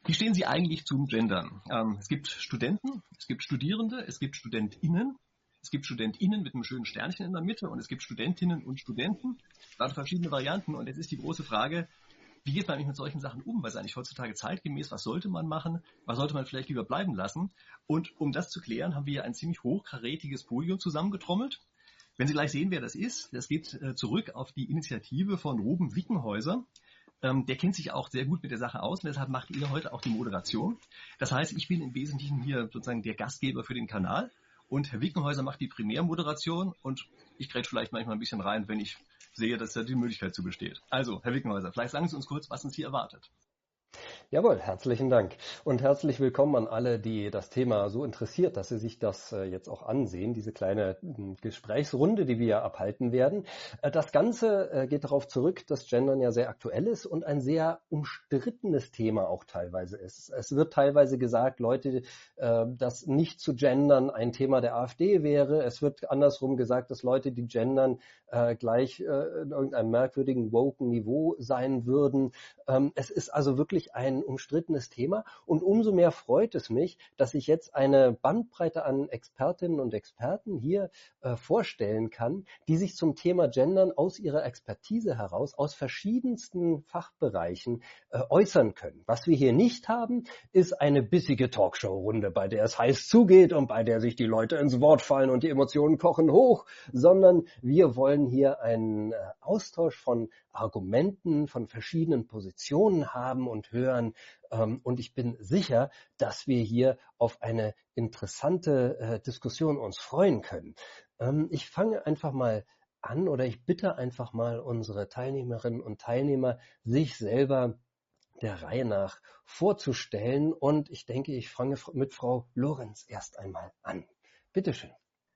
Wie stehen Sie eigentlich zum Gendern? Es gibt Studenten, es gibt Studierende, es gibt StudentInnen. Es gibt StudentInnen mit einem schönen Sternchen in der Mitte und es gibt Studentinnen und Studenten. Da verschiedene Varianten. Und jetzt ist die große Frage, wie geht man eigentlich mit solchen Sachen um? Was ist eigentlich heutzutage zeitgemäß? Was sollte man machen? Was sollte man vielleicht lieber bleiben lassen? Und um das zu klären, haben wir ja ein ziemlich hochkarätiges Podium zusammengetrommelt. Wenn Sie gleich sehen, wer das geht zurück auf die Initiative von Ruben Wickenhäuser. Der kennt sich auch sehr gut mit der Sache aus und deshalb macht ihr heute auch die Moderation. Das heißt, ich bin im Wesentlichen hier sozusagen der Gastgeber für den Kanal und Herr Wickenhäuser macht die Primärmoderation und ich grätsch vielleicht manchmal ein bisschen rein, wenn ich sehe, dass da die Möglichkeit zu besteht. Also, Herr Wickenhäuser, vielleicht sagen Sie uns kurz, was uns hier erwartet. Jawohl, herzlichen Dank und herzlich willkommen an alle, die das Thema so interessiert, dass sie sich das jetzt auch ansehen, diese kleine Gesprächsrunde, die wir abhalten werden. Das Ganze geht darauf zurück, dass Gendern ja sehr aktuell ist und ein sehr umstrittenes Thema auch teilweise ist. Es wird teilweise gesagt, Leute, dass nicht zu gendern ein Thema der AfD wäre. Es wird andersrum gesagt, dass Leute, die gendern, gleich in irgendeinem merkwürdigen, woken Niveau sein würden. Es ist also wirklich ein umstrittenes Thema und umso mehr freut es mich, dass ich jetzt eine Bandbreite an Expertinnen und Experten hier vorstellen kann, die sich zum Thema Gendern aus ihrer Expertise heraus, aus verschiedensten Fachbereichen äußern können. Was wir hier nicht haben, ist eine bissige Talkshow-Runde, bei der es heiß zugeht und bei der sich die Leute ins Wort fallen und die Emotionen kochen hoch, sondern wir wollen hier einen Austausch von Argumenten, von verschiedenen Positionen haben und hören. Und ich bin sicher, dass wir hier auf eine interessante Diskussion uns freuen können. Ich fange einfach mal an oder ich bitte einfach mal unsere Teilnehmerinnen und Teilnehmer, sich selber der Reihe nach vorzustellen. Und ich denke, ich fange mit Frau Lorenz erst einmal an. Bitte schön.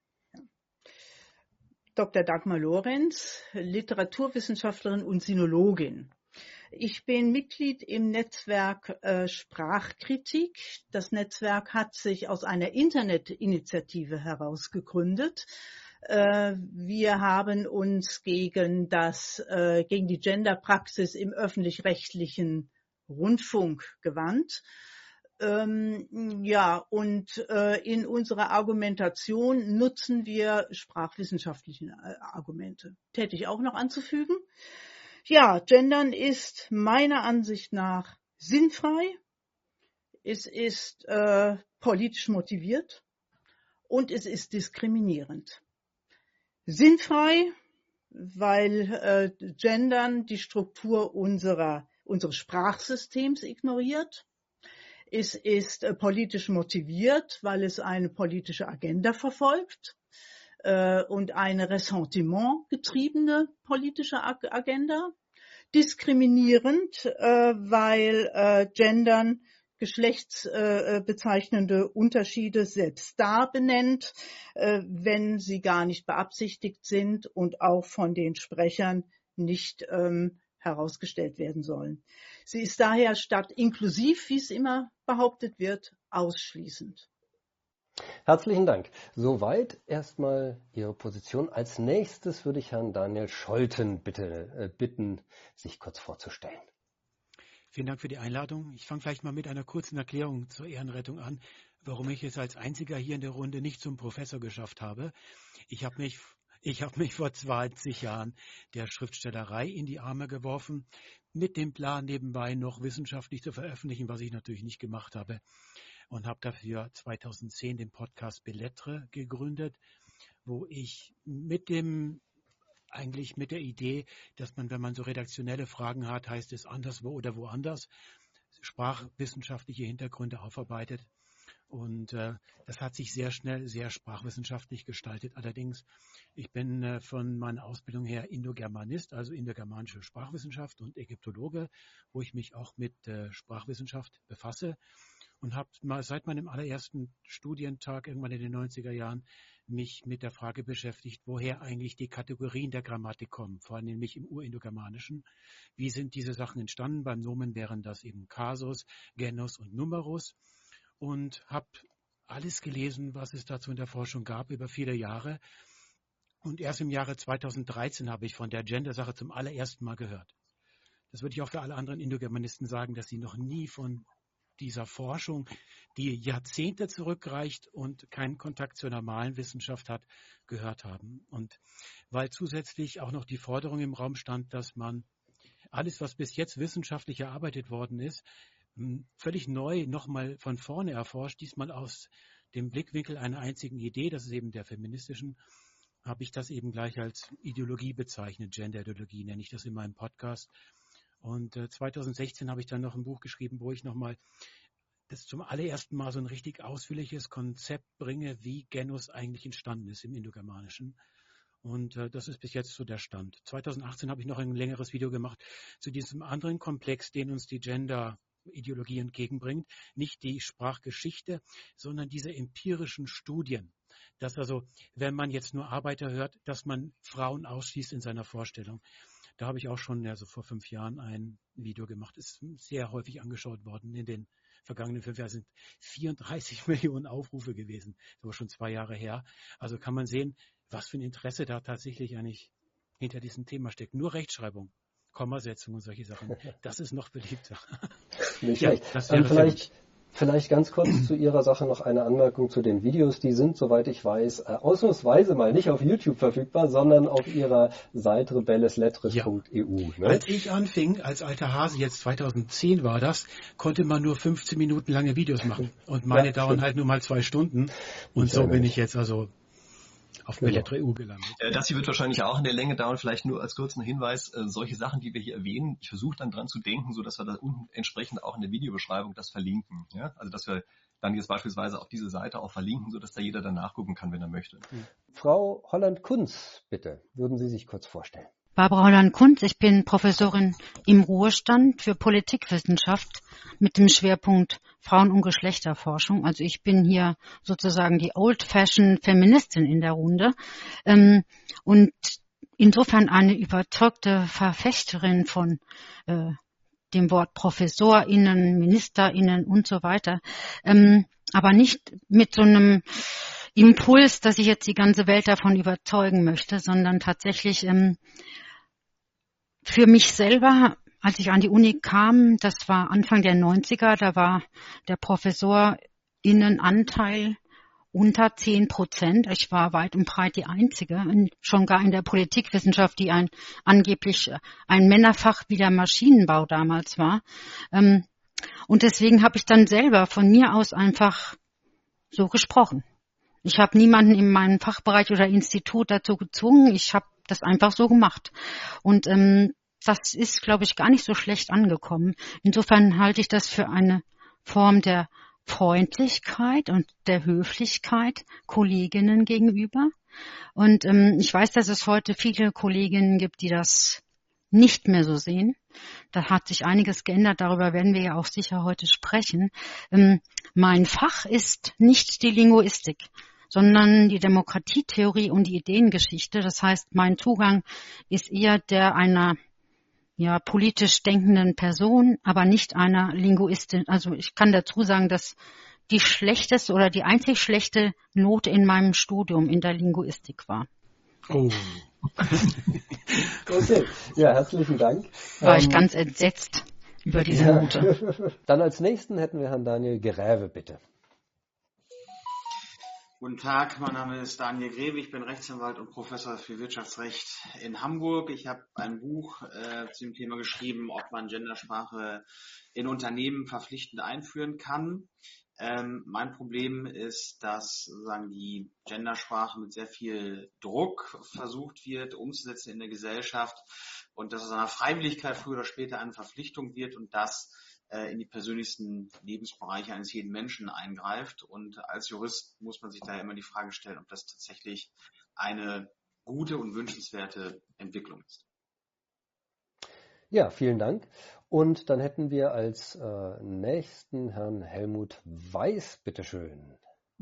Dr. Dagmar Lorenz, Literaturwissenschaftlerin und Sinologin. Ich bin Mitglied im Netzwerk Sprachkritik. Das Netzwerk hat sich aus einer Internetinitiative heraus gegründet. Wir haben uns gegen die Genderpraxis im öffentlich-rechtlichen Rundfunk gewandt. In unserer Argumentation nutzen wir sprachwissenschaftliche Argumente. Täte ich auch noch anzufügen. Ja, Gendern ist meiner Ansicht nach sinnfrei, es ist politisch motiviert und es ist diskriminierend. Sinnfrei, weil Gendern die Struktur unseres Sprachsystems ignoriert. Es ist politisch motiviert, weil es eine politische Agenda verfolgt und eine ressentimentgetriebene politische Agenda. Diskriminierend, weil Gendern geschlechtsbezeichnende Unterschiede selbst da benennt, wenn sie gar nicht beabsichtigt sind und auch von den Sprechern nicht herausgestellt werden sollen. Sie ist daher statt inklusiv, wie es immer behauptet wird, ausschließend. Herzlichen Dank. Soweit erstmal Ihre Position. Als nächstes würde ich Herrn Daniel Scholten bitten, sich kurz vorzustellen. Vielen Dank für die Einladung. Ich fange vielleicht mal mit einer kurzen Erklärung zur Ehrenrettung an, warum ich es als einziger hier in der Runde nicht zum Professor geschafft habe. Ich habe mich vor 20 Jahren der Schriftstellerei in die Arme geworfen, mit dem Plan, nebenbei noch wissenschaftlich zu veröffentlichen, was ich natürlich nicht gemacht habe. Und habe dafür 2010 den Podcast Bellettre gegründet, wo ich mit der Idee, dass man, wenn man so redaktionelle Fragen hat, heißt es anderswo oder woanders, sprachwissenschaftliche Hintergründe aufarbeitet. Und das hat sich sehr schnell sehr sprachwissenschaftlich gestaltet. Allerdings, ich bin von meiner Ausbildung her Indogermanist, also indogermanische Sprachwissenschaft und Ägyptologe, wo ich mich auch mit Sprachwissenschaft befasse. Und habe mal seit meinem allerersten Studientag irgendwann in den 90er Jahren mich mit der Frage beschäftigt, woher eigentlich die Kategorien der Grammatik kommen, vor allem nämlich im Urindogermanischen. Wie sind diese Sachen entstanden? Beim Nomen wären das eben Kasus, Genus und Numerus. Und habe alles gelesen, was es dazu in der Forschung gab, über viele Jahre. Und erst im Jahre 2013 habe ich von der Gender-Sache zum allerersten Mal gehört. Das würde ich auch für alle anderen Indogermanisten sagen, dass sie noch nie von dieser Forschung, die Jahrzehnte zurückreicht und keinen Kontakt zur normalen Wissenschaft hat, gehört haben. Und weil zusätzlich auch noch die Forderung im Raum stand, dass man alles, was bis jetzt wissenschaftlich erarbeitet worden ist, völlig neu nochmal von vorne erforscht, diesmal aus dem Blickwinkel einer einzigen Idee, das ist eben der feministischen, habe ich das eben gleich als Ideologie bezeichnet, Gender-Ideologie nenne ich das in meinem Podcast. Und 2016 habe ich dann noch ein Buch geschrieben, wo ich nochmal das zum allerersten Mal so ein richtig ausführliches Konzept bringe, wie Genus eigentlich entstanden ist im Indogermanischen. Und das ist bis jetzt so der Stand. 2018 habe ich noch ein längeres Video gemacht zu diesem anderen Komplex, den uns die Gender-Ideologie entgegenbringt. Nicht die Sprachgeschichte, sondern diese empirischen Studien. Dass also, wenn man jetzt nur Arbeiter hört, dass man Frauen ausschließt in seiner Vorstellung. Da habe ich auch schon vor 5 Jahren ein Video gemacht. Ist sehr häufig angeschaut worden. In den vergangenen 5 Jahren sind 34 Millionen Aufrufe gewesen. Das war schon 2 Jahre her. Also kann man sehen, was für ein Interesse da tatsächlich eigentlich hinter diesem Thema steckt. Nur Rechtschreibung, Kommasetzung und solche Sachen. Das ist noch beliebter. Nicht schlecht. Das wäre vielleicht ganz kurz zu Ihrer Sache noch eine Anmerkung zu den Videos. Die sind, soweit ich weiß, ausnahmsweise mal nicht auf YouTube verfügbar, sondern auf Ihrer Seite rebelleslettres.eu. Ne? Als ich anfing, als alter Hase, jetzt 2010 war das, konnte man nur 15 Minuten lange Videos machen. Und meine dauern halt nur mal 2 Stunden. Und so bin ich jetzt also auf Bellettre.eu gelandet. Das hier wird wahrscheinlich auch in der Länge dauern. Vielleicht nur als kurzen Hinweis, solche Sachen, die wir hier erwähnen, ich versuche dann dran zu denken, so dass wir da unten entsprechend auch in der Videobeschreibung das verlinken. Ja? Also dass wir dann jetzt beispielsweise auf diese Seite auch verlinken, so dass da jeder dann nachgucken kann, wenn er möchte. Frau Holland-Kunz, bitte, würden Sie sich kurz vorstellen? Barbara Holland-Kunz, ich bin Professorin im Ruhestand für Politikwissenschaft mit dem Schwerpunkt Frauen- und Geschlechterforschung. Also ich bin hier sozusagen die old-fashioned Feministin in der Runde und insofern eine überzeugte Verfechterin von dem Wort ProfessorInnen, MinisterInnen und so weiter, aber nicht mit so einem Impuls, dass ich jetzt die ganze Welt davon überzeugen möchte, sondern tatsächlich für mich selber, als ich an die Uni kam, das war Anfang der 90er, da war der ProfessorInnenanteil unter 10%. Ich war weit und breit die Einzige, schon gar in der Politikwissenschaft, die angeblich ein Männerfach wie der Maschinenbau damals war. Und deswegen habe ich dann selber von mir aus einfach so gesprochen. Ich habe niemanden in meinem Fachbereich oder Institut dazu gezwungen. Ich habe das einfach so gemacht. Und das ist, glaube ich, gar nicht so schlecht angekommen. Insofern halte ich das für eine Form der Freundlichkeit und der Höflichkeit Kolleginnen gegenüber. Und ich weiß, dass es heute viele Kolleginnen gibt, die das nicht mehr so sehen. Da hat sich einiges geändert, darüber werden wir ja auch sicher heute sprechen. Mein Fach ist nicht die Linguistik, sondern die Demokratietheorie und die Ideengeschichte. Das heißt, mein Zugang ist eher der einer politisch denkenden Person, aber nicht einer Linguistin. Also ich kann dazu sagen, dass die schlechteste oder die einzig schlechte Note in meinem Studium in der Linguistik war. Oh. Okay, ja, herzlichen Dank. War ich ganz entsetzt über diese Note. Dann als nächsten hätten wir Herrn Daniel Gräve, bitte. Guten Tag, mein Name ist Daniel Greve, ich bin Rechtsanwalt und Professor für Wirtschaftsrecht in Hamburg. Ich habe ein Buch zu dem Thema geschrieben, ob man Gendersprache in Unternehmen verpflichtend einführen kann. Mein Problem ist, dass sozusagen die Gendersprache mit sehr viel Druck versucht wird, umzusetzen in der Gesellschaft und dass aus einer Freiwilligkeit früher oder später eine Verpflichtung wird und das in die persönlichsten Lebensbereiche eines jeden Menschen eingreift. Und als Jurist muss man sich daher immer die Frage stellen, ob das tatsächlich eine gute und wünschenswerte Entwicklung ist. Ja, vielen Dank. Und dann hätten wir als nächsten Herrn Helmut Weiß, bitteschön.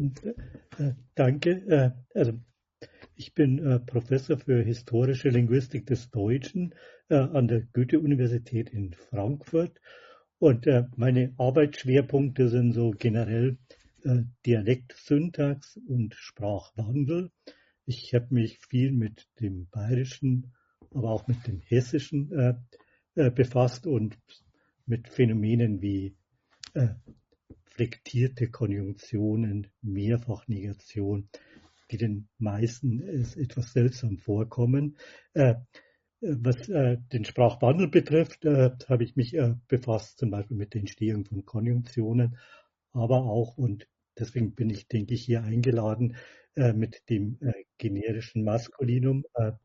Danke. Also ich bin Professor für historische Linguistik des Deutschen an der Goethe-Universität in Frankfurt. Und meine Arbeitsschwerpunkte sind so generell Dialektsyntax und Sprachwandel. Ich habe mich viel mit dem Bayerischen, aber auch mit dem Hessischen befasst und mit Phänomenen wie flektierte Konjunktionen, Mehrfachnegation, die den meisten etwas seltsam vorkommen. Was den Sprachwandel betrifft, habe ich mich befasst, zum Beispiel mit der Entstehung von Konjunktionen, aber auch, und deswegen bin ich, denke ich, hier eingeladen, mit dem generischen Maskulinum,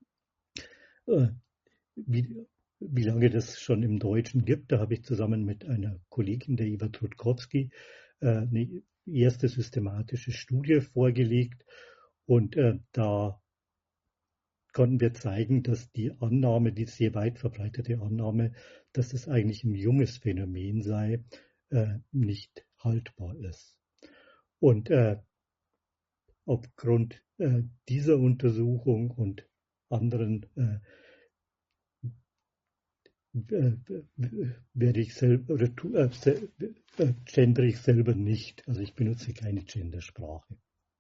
wie lange das schon im Deutschen gibt. Da habe ich zusammen mit einer Kollegin, der Eva Trudkowski, eine erste systematische Studie vorgelegt, und da konnten wir zeigen, dass die Annahme, die sehr weit verbreitete Annahme, dass es eigentlich ein junges Phänomen sei, nicht haltbar ist. Und aufgrund dieser Untersuchung und anderen werde ich selber oder gendere ich selber nicht. Also ich benutze keine Gendersprache.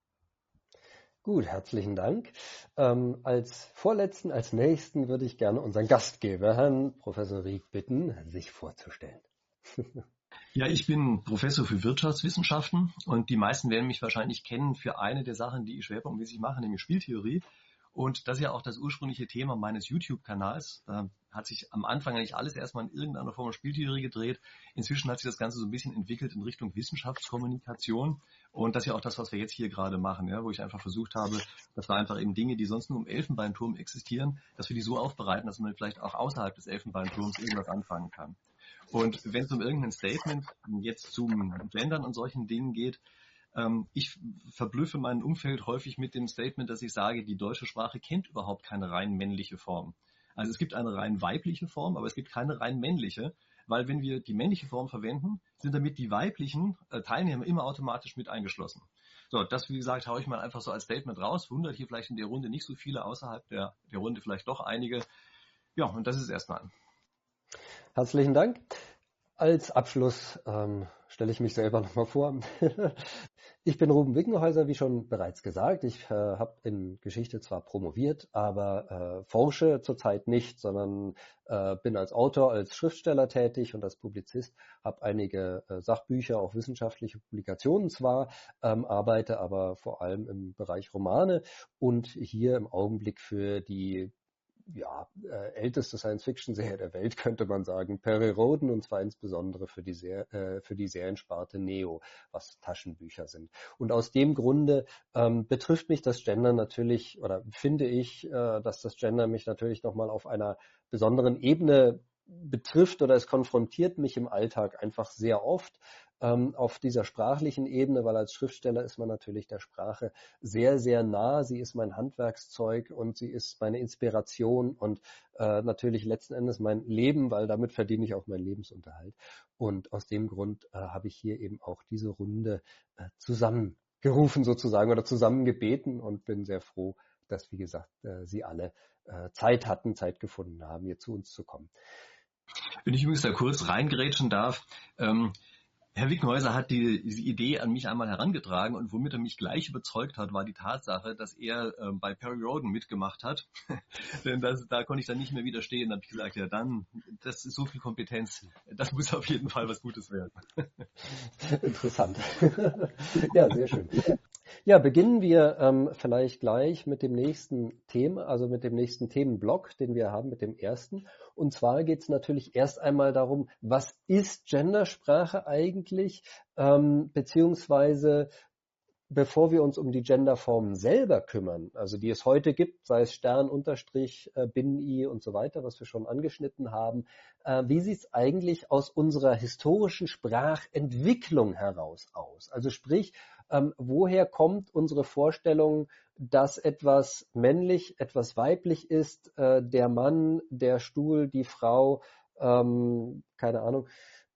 Gut, herzlichen Dank. Als nächsten würde ich gerne unseren Gastgeber, Herrn Professor Rieck, bitten, sich vorzustellen. Ja, ich bin Professor für Wirtschaftswissenschaften und die meisten werden mich wahrscheinlich kennen für eine der Sachen, die ich schwerpunktmäßig mache, nämlich Spieltheorie. Und das ist ja auch das ursprüngliche Thema meines YouTube-Kanals. Da hat sich am Anfang eigentlich alles erstmal in irgendeiner Form Spieltheorie gedreht. Inzwischen hat sich das Ganze so ein bisschen entwickelt in Richtung Wissenschaftskommunikation. Und das ist ja auch das, was wir jetzt hier gerade machen, ja, wo ich einfach versucht habe, dass wir einfach eben Dinge, die sonst nur im Elfenbeinturm existieren, dass wir die so aufbereiten, dass man vielleicht auch außerhalb des Elfenbeinturms irgendwas anfangen kann. Und wenn es um irgendein Statement jetzt zum Gendern und solchen Dingen geht, ich verblüffe mein Umfeld häufig mit dem Statement, dass ich sage, die deutsche Sprache kennt überhaupt keine rein männliche Form. Also es gibt eine rein weibliche Form, aber es gibt keine rein männliche, weil wenn wir die männliche Form verwenden, sind damit die weiblichen Teilnehmer immer automatisch mit eingeschlossen. So, das, wie gesagt, haue ich mal einfach so als Statement raus. Wundert hier vielleicht in der Runde nicht so viele, außerhalb der Runde vielleicht doch einige. Ja, und das ist erstmal. Herzlichen Dank. Als Abschluss stelle ich mich selber nochmal vor. Ich bin Ruben Wickenhäuser, wie schon bereits gesagt. Ich habe in Geschichte zwar promoviert, aber forsche zurzeit nicht, sondern bin als Autor, als Schriftsteller tätig und als Publizist, habe einige Sachbücher, auch wissenschaftliche Publikationen zwar, arbeite aber vor allem im Bereich Romane und hier im Augenblick für die älteste Science-Fiction-Serie der Welt, könnte man sagen, Perry Rhodan, und zwar insbesondere für die Seriensparte Neo, was Taschenbücher sind. Und aus dem Grunde betrifft mich das Gender natürlich, oder finde ich, dass das Gender mich natürlich nochmal auf einer besonderen Ebene betrifft, oder es konfrontiert mich im Alltag einfach sehr oft auf dieser sprachlichen Ebene, weil als Schriftsteller ist man natürlich der Sprache sehr, sehr nah. Sie ist mein Handwerkszeug und sie ist meine Inspiration und natürlich letzten Endes mein Leben, weil damit verdiene ich auch meinen Lebensunterhalt. Und aus dem Grund habe ich hier eben auch diese Runde zusammengerufen sozusagen oder zusammengebeten und bin sehr froh, dass, wie gesagt, Sie alle Zeit gefunden haben, hier zu uns zu kommen. Wenn ich übrigens da kurz reingerätschen darf, Herr Wickenhäuser hat diese Idee an mich einmal herangetragen und womit er mich gleich überzeugt hat, war die Tatsache, dass er bei Perry Rhodan mitgemacht hat. Denn da konnte ich dann nicht mehr widerstehen. Da habe ich gesagt, ja dann, das ist so viel Kompetenz, das muss auf jeden Fall was Gutes werden. Interessant. Ja, sehr schön. Ja, beginnen wir vielleicht gleich mit dem nächsten Thema, also mit dem nächsten Themenblock, den wir haben, mit dem ersten. Und zwar geht es natürlich erst einmal darum, was ist Gendersprache eigentlich, beziehungsweise bevor wir uns um die Genderformen selber kümmern, also die es heute gibt, sei es Stern, Unterstrich, Binnen-I und so weiter, was wir schon angeschnitten haben, wie sieht es eigentlich aus unserer historischen Sprachentwicklung heraus aus? Also sprich, woher kommt unsere Vorstellung, dass etwas männlich, etwas weiblich ist, der Mann, der Stuhl, die Frau, keine Ahnung,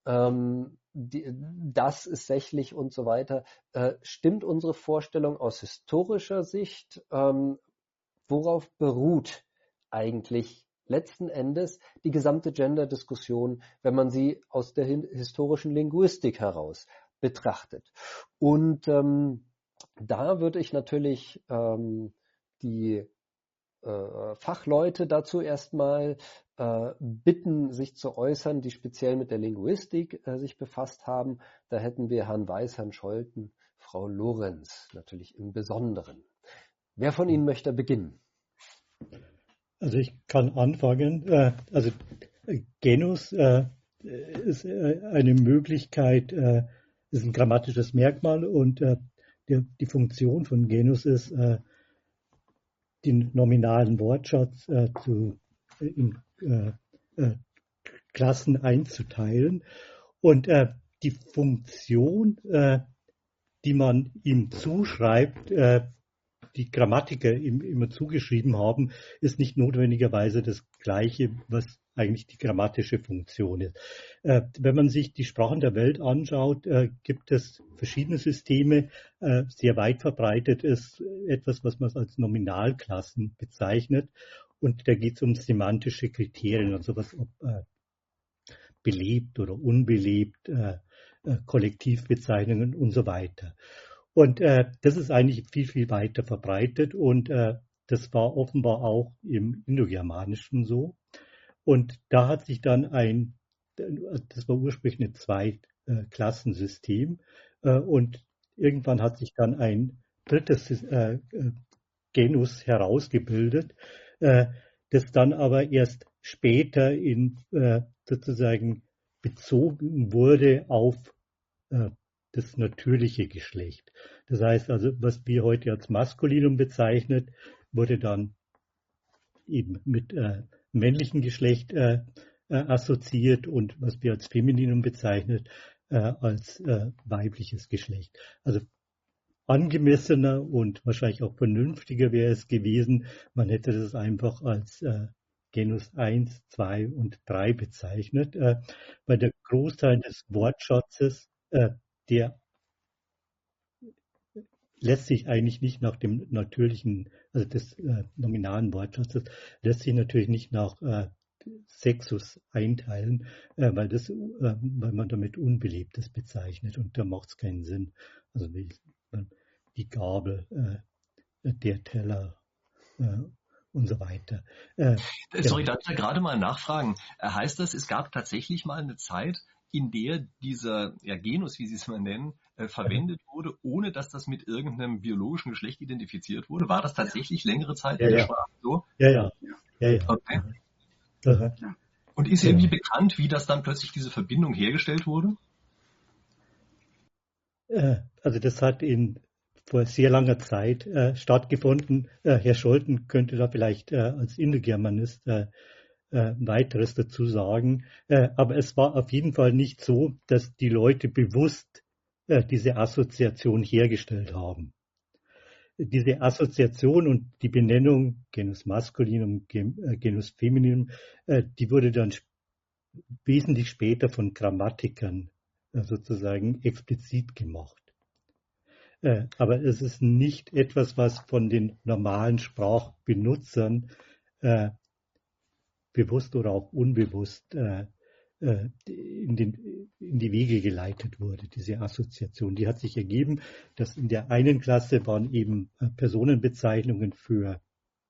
das ist sächlich und so weiter. Stimmt unsere Vorstellung aus historischer Sicht? Worauf beruht eigentlich letzten Endes die gesamte Gender-Diskussion, wenn man sie aus der historischen Linguistik heraus betrachtet? Und da würde ich natürlich die Fachleute dazu erstmal bitten, sich zu äußern, die speziell mit der Linguistik sich befasst haben. Da hätten wir Herrn Weiß, Herrn Scholten, Frau Lorenz natürlich im Besonderen. Wer von Ihnen möchte beginnen? Also ich kann anfangen. Also Genus ist eine Möglichkeit, ist ein grammatisches Merkmal und die Funktion von Genus ist, den nominalen Wortschatz in Klassen einzuteilen. Und die Funktion, die man ihm zuschreibt, die Grammatiker ihm immer zugeschrieben haben, ist nicht notwendigerweise das Gleiche, was eigentlich die grammatische Funktion ist. Wenn man sich die Sprachen der Welt anschaut, gibt es verschiedene Systeme. Sehr weit verbreitet ist etwas, was man als Nominalklassen bezeichnet. Und da geht es um semantische Kriterien, also was ob belebt oder unbelebt, Kollektivbezeichnungen und so weiter. Und das ist eigentlich viel, viel weiter verbreitet und das war offenbar auch im Indogermanischen so. Und da hat sich dann das war ursprünglich ein Zwei-Klassensystem und irgendwann hat sich dann ein drittes Genus herausgebildet, das dann aber erst später sozusagen bezogen wurde auf das natürliche Geschlecht. Das heißt also, was wir heute als Maskulinum bezeichnet, wurde dann eben mit männlichem Geschlecht assoziiert und was wir als Femininum bezeichnet, als weibliches Geschlecht. Also angemessener und wahrscheinlich auch vernünftiger wäre es gewesen, man hätte das einfach als Genus 1, 2 und 3 bezeichnet, weil der Großteil des Wortschatzes, der lässt sich eigentlich nicht nach dem natürlichen, also des nominalen Wortschatzes, lässt sich natürlich nicht nach Sexus einteilen, weil man damit Unbelebtes bezeichnet und da macht es keinen Sinn. Also die Gabel, der Teller und so weiter. Sorry, darf ich da gerade mal nachfragen? Heißt das, es gab tatsächlich mal eine Zeit, in der dieser Genus, wie Sie es mal nennen, verwendet wurde, ohne dass das mit irgendeinem biologischen Geschlecht identifiziert wurde? War das tatsächlich längere Zeit in der Sprache so? Ja. Okay. Und ist irgendwie bekannt, wie das dann plötzlich diese Verbindung hergestellt wurde? Also das hat vor sehr langer Zeit stattgefunden. Herr Scholten könnte da vielleicht als Indogermanist weiteres dazu sagen. Aber es war auf jeden Fall nicht so, dass die Leute bewusst diese Assoziation hergestellt haben. Diese Assoziation und die Benennung Genus Maskulinum, Genus Femininum, die wurde dann wesentlich später von Grammatikern sozusagen explizit gemacht. Aber es ist nicht etwas, was von den normalen Sprachbenutzern bewusst oder auch unbewusst in die Wege geleitet wurde, diese Assoziation. Die hat sich ergeben, dass in der einen Klasse waren eben Personenbezeichnungen für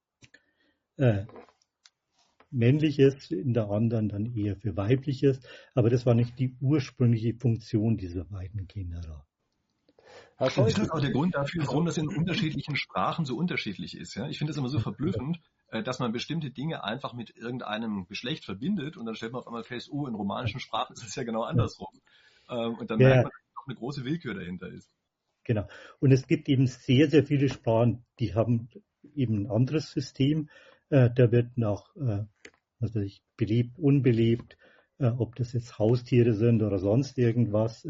Männliches, in der anderen dann eher für Weibliches, aber das war nicht die ursprüngliche Funktion dieser beiden Genera. Ist das auch der Grund dafür, warum das in unterschiedlichen Sprachen so unterschiedlich ist? Ja? Ich finde es immer so verblüffend, dass man bestimmte Dinge einfach mit irgendeinem Geschlecht verbindet und dann stellt man auf einmal fest, in romanischen Sprachen ist es ja genau andersrum. Und dann merkt man, dass noch eine große Willkür dahinter ist. Genau. Und es gibt eben sehr, sehr viele Sprachen, die haben eben ein anderes System. Da wird nach, belebt, unbelebt, ob das jetzt Haustiere sind oder sonst irgendwas,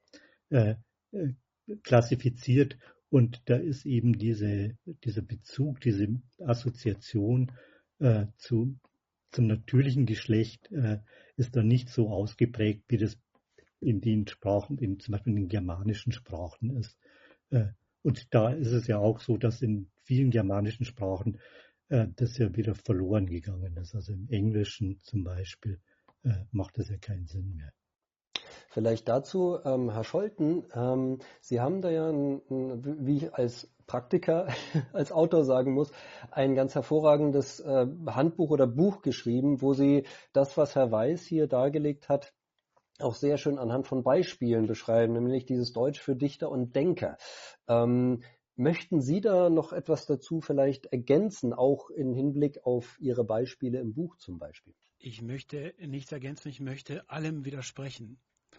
klassifiziert und da ist eben dieser Bezug, diese Assoziation zum natürlichen Geschlecht ist dann nicht so ausgeprägt, wie das in den Sprachen, zum Beispiel in den germanischen Sprachen ist. Und da ist es ja auch so, dass in vielen germanischen Sprachen das ja wieder verloren gegangen ist. Also im Englischen zum Beispiel macht das ja keinen Sinn mehr. Vielleicht dazu, Herr Scholten, Sie haben da ja, wie ich als Praktiker, als Autor sagen muss, ein ganz hervorragendes Handbuch oder Buch geschrieben, wo Sie das, was Herr Weiß hier dargelegt hat, auch sehr schön anhand von Beispielen beschreiben, nämlich dieses Deutsch für Dichter und Denker. Möchten Sie da noch etwas dazu vielleicht ergänzen, auch im Hinblick auf Ihre Beispiele im Buch zum Beispiel? Ich möchte nichts ergänzen, ich möchte allem widersprechen.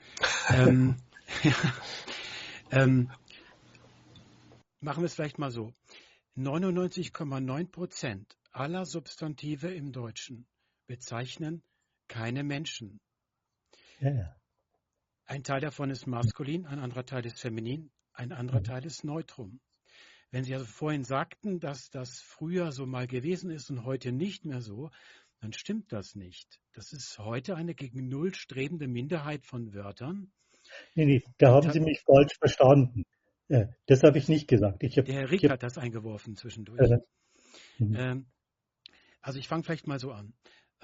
Machen wir es vielleicht mal so. 99,9% aller Substantive im Deutschen bezeichnen keine Menschen. Ja. Ein Teil davon ist maskulin, ein anderer Teil ist feminin, ein anderer Teil ist neutrum. Wenn Sie also vorhin sagten, dass das früher so mal gewesen ist und heute nicht mehr so, dann stimmt das nicht. Das ist heute eine gegen Null strebende Minderheit von Wörtern. Nee, da haben Sie mich falsch verstanden. Das habe ich nicht gesagt. Der Herr Rieck hat das eingeworfen zwischendurch. Also ich fange vielleicht mal so an.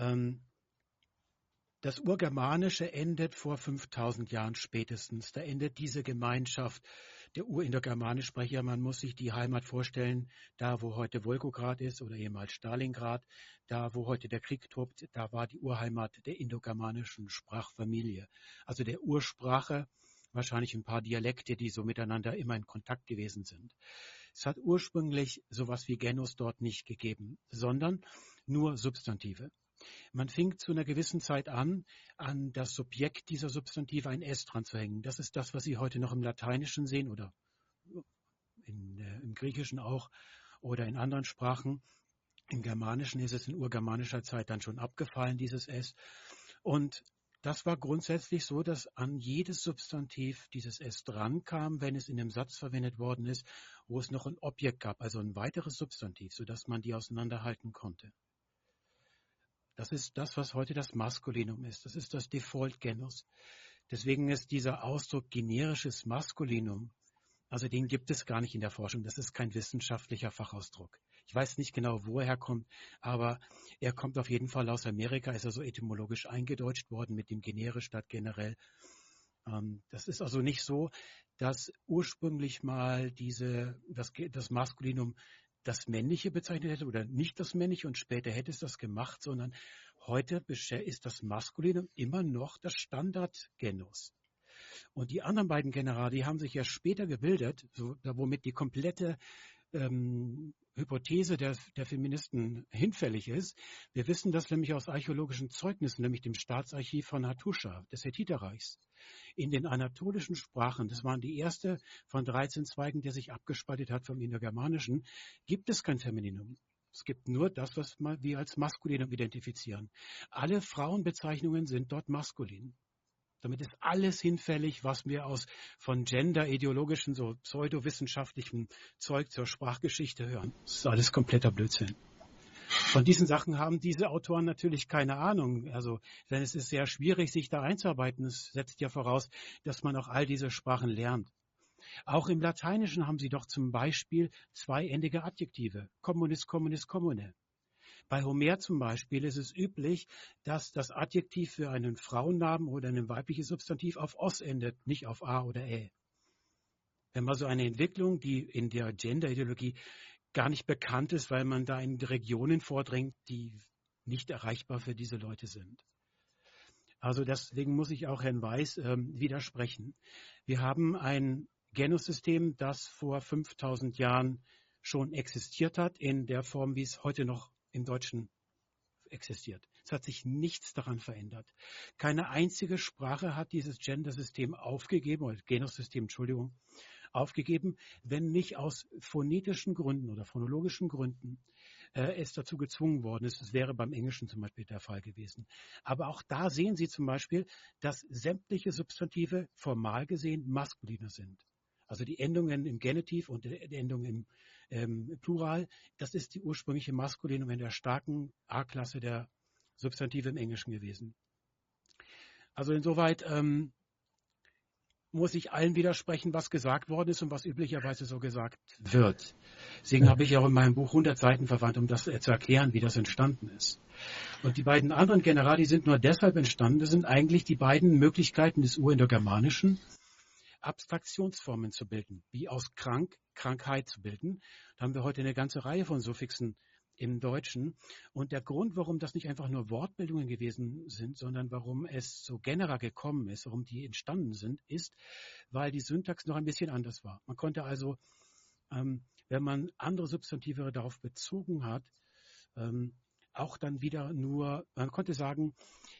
Das Urgermanische endet vor 5000 Jahren spätestens. Da endet diese Gemeinschaft der Urindogermanischsprecher. Man muss sich die Heimat vorstellen, da wo heute Wolgograd ist oder ehemals Stalingrad, da wo heute der Krieg tobt, da war die Urheimat der indogermanischen Sprachfamilie. Also der Ursprache, wahrscheinlich ein paar Dialekte, die so miteinander immer in Kontakt gewesen sind. Es hat ursprünglich sowas wie Genus dort nicht gegeben, sondern nur Substantive. Man fing zu einer gewissen Zeit an das Subjekt dieser Substantive ein S dran zu hängen. Das ist das, was Sie heute noch im Lateinischen sehen oder im Griechischen auch oder in anderen Sprachen. Im Germanischen ist es in urgermanischer Zeit dann schon abgefallen, dieses S. Und das war grundsätzlich so, dass an jedes Substantiv dieses S dran kam, wenn es in einem Satz verwendet worden ist, wo es noch ein Objekt gab, also ein weiteres Substantiv, sodass man die auseinanderhalten konnte. Das ist das, was heute das Maskulinum ist. Das ist das Default-Genus. Deswegen ist dieser Ausdruck generisches Maskulinum, also den gibt es gar nicht in der Forschung. Das ist kein wissenschaftlicher Fachausdruck. Ich weiß nicht genau, wo er herkommt, aber er kommt auf jeden Fall aus Amerika, ist also etymologisch eingedeutscht worden mit dem generisch statt generell. Das ist also nicht so, dass ursprünglich mal das Maskulinum das Männliche bezeichnet hätte oder nicht das Männliche und später hätte es das gemacht, sondern heute ist das Maskulinum immer noch das Standardgenus. Und die anderen beiden Genera, die haben sich ja später gebildet, womit die komplette Hypothese der Feministen hinfällig ist. Wir wissen das nämlich aus archäologischen Zeugnissen, nämlich dem Staatsarchiv von Hattusha, des Hethiterreichs. In den anatolischen Sprachen, das waren die erste von 13 Zweigen, der sich abgespaltet hat vom Indogermanischen, gibt es kein Femininum. Es gibt nur das, was wir als Maskulinum identifizieren. Alle Frauenbezeichnungen sind dort maskulin. Damit ist alles hinfällig, was wir von gender-ideologischen, so pseudowissenschaftlichem Zeug zur Sprachgeschichte hören. Das ist alles kompletter Blödsinn. Von diesen Sachen haben diese Autoren natürlich keine Ahnung. Also, denn es ist sehr schwierig, sich da einzuarbeiten. Es setzt ja voraus, dass man auch all diese Sprachen lernt. Auch im Lateinischen haben sie doch zum Beispiel zweiendige Adjektive. Communis, communis, commune. Bei Homer zum Beispiel ist es üblich, dass das Adjektiv für einen Frauennamen oder ein weibliches Substantiv auf os endet, nicht auf a oder ä. Wenn man so eine Entwicklung, die in der Gender-Ideologie gar nicht bekannt ist, weil man da in Regionen vordringt, die nicht erreichbar für diese Leute sind. Also deswegen muss ich auch Herrn Weiß widersprechen. Wir haben ein Genussystem, das vor 5000 Jahren schon existiert hat, in der Form, wie es heute noch im Deutschen existiert. Es hat sich nichts daran verändert. Keine einzige Sprache hat dieses Gender-System aufgegeben, oder Genussystem, aufgegeben, wenn nicht aus phonetischen Gründen oder phonologischen Gründen es dazu gezwungen worden ist. Das wäre beim Englischen zum Beispiel der Fall gewesen. Aber auch da sehen Sie zum Beispiel, dass sämtliche Substantive formal gesehen maskuliner sind. Also die Endungen im Genitiv und die Endungen im Plural, das ist die ursprüngliche Maskulinum in der starken A-Klasse der Substantive im Englischen gewesen. Also insoweit muss ich allen widersprechen, was gesagt worden ist und was üblicherweise so gesagt wird. Deswegen habe ich auch in meinem Buch 100 Seiten verwandt, um das zu erklären, wie das entstanden ist. Und die beiden anderen Genera, die sind nur deshalb entstanden, das sind eigentlich die beiden Möglichkeiten des Urindogermanischen. Abstraktionsformen zu bilden, wie aus Krankheit zu bilden. Da haben wir heute eine ganze Reihe von Suffixen im Deutschen. Und der Grund, warum das nicht einfach nur Wortbildungen gewesen sind, sondern warum es so genera gekommen ist, warum die entstanden sind, ist, weil die Syntax noch ein bisschen anders war. Man konnte also, wenn man andere Substantive darauf bezogen hat, auch dann wieder nur, man konnte sagen,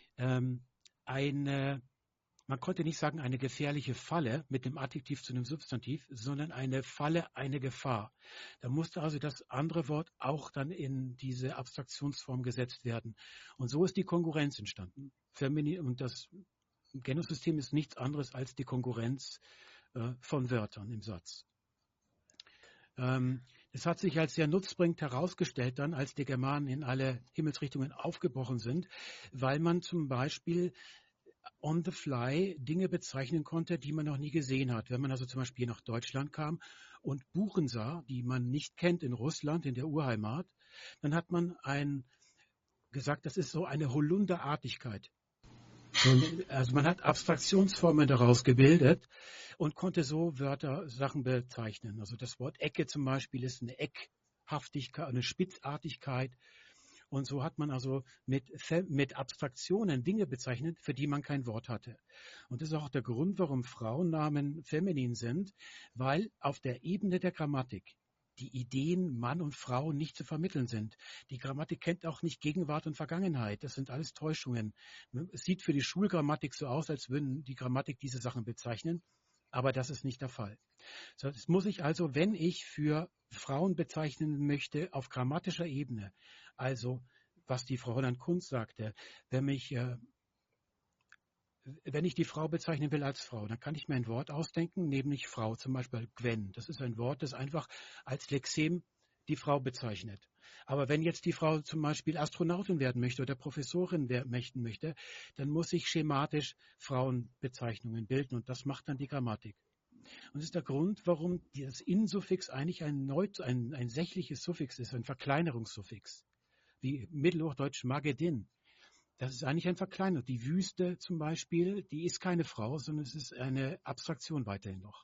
man konnte nicht sagen, eine gefährliche Falle mit dem Adjektiv zu einem Substantiv, sondern eine Falle, eine Gefahr. Da musste also das andere Wort auch dann in diese Abstraktionsform gesetzt werden. Und so ist die Konkurrenz entstanden. Und das Genussystem ist nichts anderes als die Konkurrenz von Wörtern im Satz. Es hat sich als sehr nutzbringend herausgestellt dann, als die Germanen in alle Himmelsrichtungen aufgebrochen sind, weil man zum Beispiel on the fly Dinge bezeichnen konnte, die man noch nie gesehen hat. Wenn man also zum Beispiel nach Deutschland kam und Buchen sah, die man nicht kennt in Russland, in der Urheimat, dann hat man gesagt, das ist so eine Holunderartigkeit. Also man hat Abstraktionsformen daraus gebildet und konnte so Sachen bezeichnen. Also das Wort Ecke zum Beispiel ist eine Eckhaftigkeit, eine Spitzartigkeit. Und so hat man also mit Abstraktionen Dinge bezeichnet, für die man kein Wort hatte. Und das ist auch der Grund, warum Frauennamen feminin sind, weil auf der Ebene der Grammatik die Ideen Mann und Frau nicht zu vermitteln sind. Die Grammatik kennt auch nicht Gegenwart und Vergangenheit. Das sind alles Täuschungen. Es sieht für die Schulgrammatik so aus, als würden die Grammatik diese Sachen bezeichnen, aber das ist nicht der Fall. Das muss ich also, wenn ich für Frauen bezeichnen möchte, auf grammatischer Ebene, also was die Frau Holland-Kunz sagte, wenn ich die Frau bezeichnen will als Frau, dann kann ich mir ein Wort ausdenken, nämlich Frau, zum Beispiel Gwen. Das ist ein Wort, das einfach als Lexem die Frau bezeichnet. Aber wenn jetzt die Frau zum Beispiel Astronautin werden möchte oder Professorin werden möchte, dann muss ich schematisch Frauenbezeichnungen bilden und das macht dann die Grammatik. Und das ist der Grund, warum das In-Suffix eigentlich ein sächliches Suffix ist, ein Verkleinerungssuffix, wie Mittelhochdeutsch Magedin. Das ist eigentlich ein Verkleinerung. Die Wüste zum Beispiel, die ist keine Frau, sondern es ist eine Abstraktion weiterhin noch.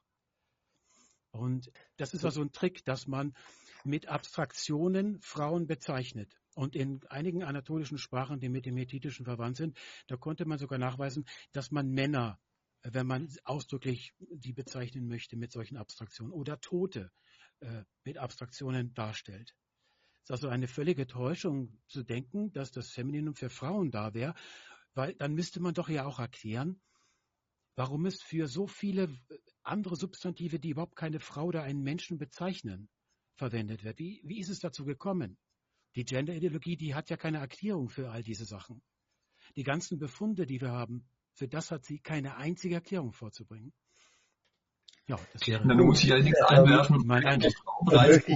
Und das ist also ein Trick, dass man mit Abstraktionen Frauen bezeichnet. Und in einigen anatolischen Sprachen, die mit dem Hethitischen verwandt sind, da konnte man sogar nachweisen, dass man Männer, wenn man ausdrücklich die bezeichnen möchte mit solchen Abstraktionen, oder Tote mit Abstraktionen darstellt. Es ist also eine völlige Täuschung zu denken, dass das Femininum für Frauen da wäre, weil dann müsste man doch ja auch erklären, warum es für so viele andere Substantive, die überhaupt keine Frau oder einen Menschen bezeichnen, verwendet wird. Wie ist es dazu gekommen? Die Gender-Ideologie, die hat ja keine Erklärung für all diese Sachen. Die ganzen Befunde, die wir haben, für das hat sie keine einzige Erklärung vorzubringen. Ja, das wäre. Dann muss ich allerdings einwerfen. Mein Eindruck. Moment,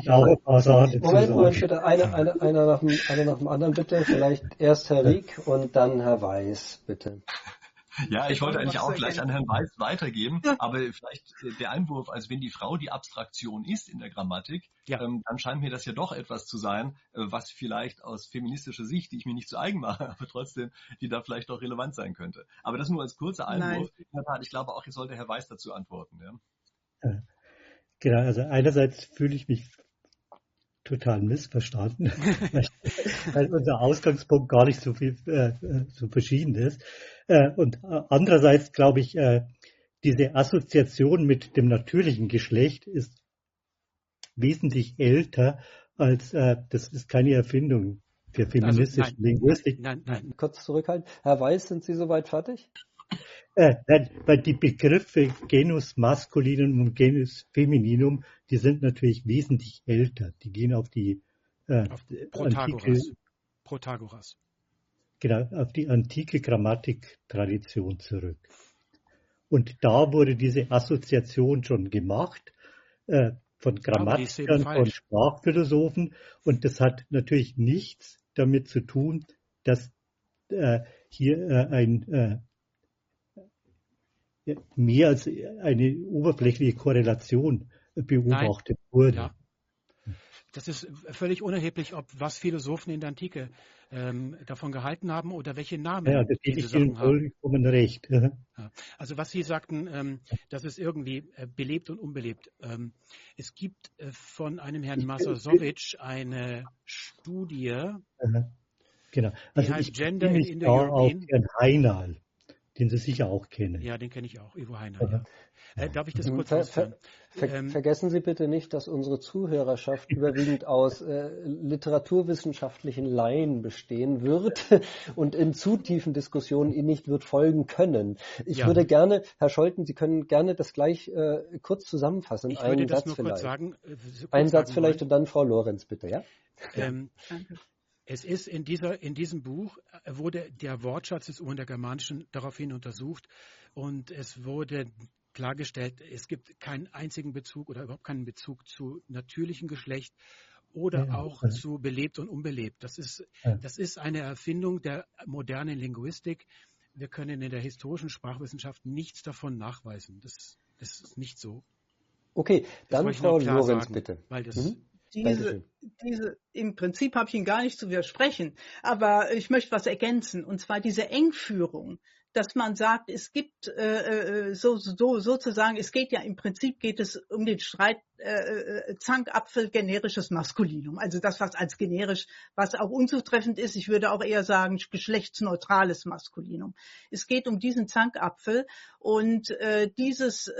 bitte. Einer nach dem anderen, bitte. Vielleicht erst Herr Rieck und dann Herr Weiß, bitte. Ja, ich wollte eigentlich auch gleich an Herrn Weiß weitergeben, aber vielleicht der Einwurf, also wenn die Frau die Abstraktion ist in der Grammatik, dann scheint mir das ja doch etwas zu sein, was vielleicht aus feministischer Sicht, die ich mir nicht zu eigen mache, aber trotzdem, die da vielleicht auch relevant sein könnte. Aber das nur als kurzer Einwurf. Nein. Ich glaube auch, jetzt sollte Herr Weiß dazu antworten. Ja. Genau, also einerseits fühle ich mich total missverstanden, weil unser Ausgangspunkt gar nicht so viel so verschieden ist. Und andererseits glaube ich, diese Assoziation mit dem natürlichen Geschlecht ist wesentlich älter als das ist keine Erfindung der feministischen Linguistik. Nein. Kurz zurückhalten. Herr Weiß, sind Sie soweit fertig? Nein, weil die Begriffe Genus Maskulinum und Genus Femininum, die sind natürlich wesentlich älter. Die gehen auf die Protagoras. Genau, auf die antike Grammatiktradition zurück. Und da wurde diese Assoziation schon gemacht von Grammatikern, von Sprachphilosophen. Und das hat natürlich nichts damit zu tun, dass hier mehr als eine oberflächliche Korrelation beobachtet wurde. Ja. das ist völlig unerheblich, was Philosophen in der Antike davon gehalten haben oder welche Namen Ja, das gebe diese ich Ihnen Sachen haben. vollkommen recht. Ja. Ja. Also was Sie sagten, das ist irgendwie belebt und unbelebt. Es gibt von einem Herrn Masasovic eine Studie, Aha. Genau. die Also heißt ich Gender beziehe in mich da auf Indo-European. Herrn Heinal, den Sie sicher auch kennen. Ja, den kenne ich auch, Ivo Heiner. Aha. Ja. Darf ich das kurz Ver, ausführen? vergessen Sie bitte nicht, dass unsere Zuhörerschaft überwiegend aus literaturwissenschaftlichen Laien bestehen wird und in zu tiefen Diskussionen Ihnen nicht wird folgen können. Ich würde gerne, Herr Scholten, Sie können gerne das gleich kurz zusammenfassen. Ich würde das Satz nur vielleicht. kurz sagen. Einen Satz vielleicht und dann Frau Lorenz, bitte, ja? Es ist in diesem Buch wurde der Wortschatz des Urgermanischen daraufhin untersucht und es wurde klargestellt, es gibt keinen einzigen Bezug oder überhaupt keinen Bezug zu natürlichem Geschlecht oder auch zu belebt und unbelebt. Das ist eine Erfindung der modernen Linguistik. Wir können in der historischen Sprachwissenschaft nichts davon nachweisen. Das ist nicht so. Okay, dann Frau Lorenz, sagen, bitte. Weil das im Prinzip habe ich Ihnen gar nicht zu widersprechen, aber ich möchte was ergänzen, und zwar diese Engführung, dass man sagt, es gibt sozusagen, im Prinzip geht es um den Streit Zankapfel generisches Maskulinum, also das, was als generisch, was auch unzutreffend ist, ich würde auch eher sagen geschlechtsneutrales Maskulinum. Es geht um diesen Zankapfel und diese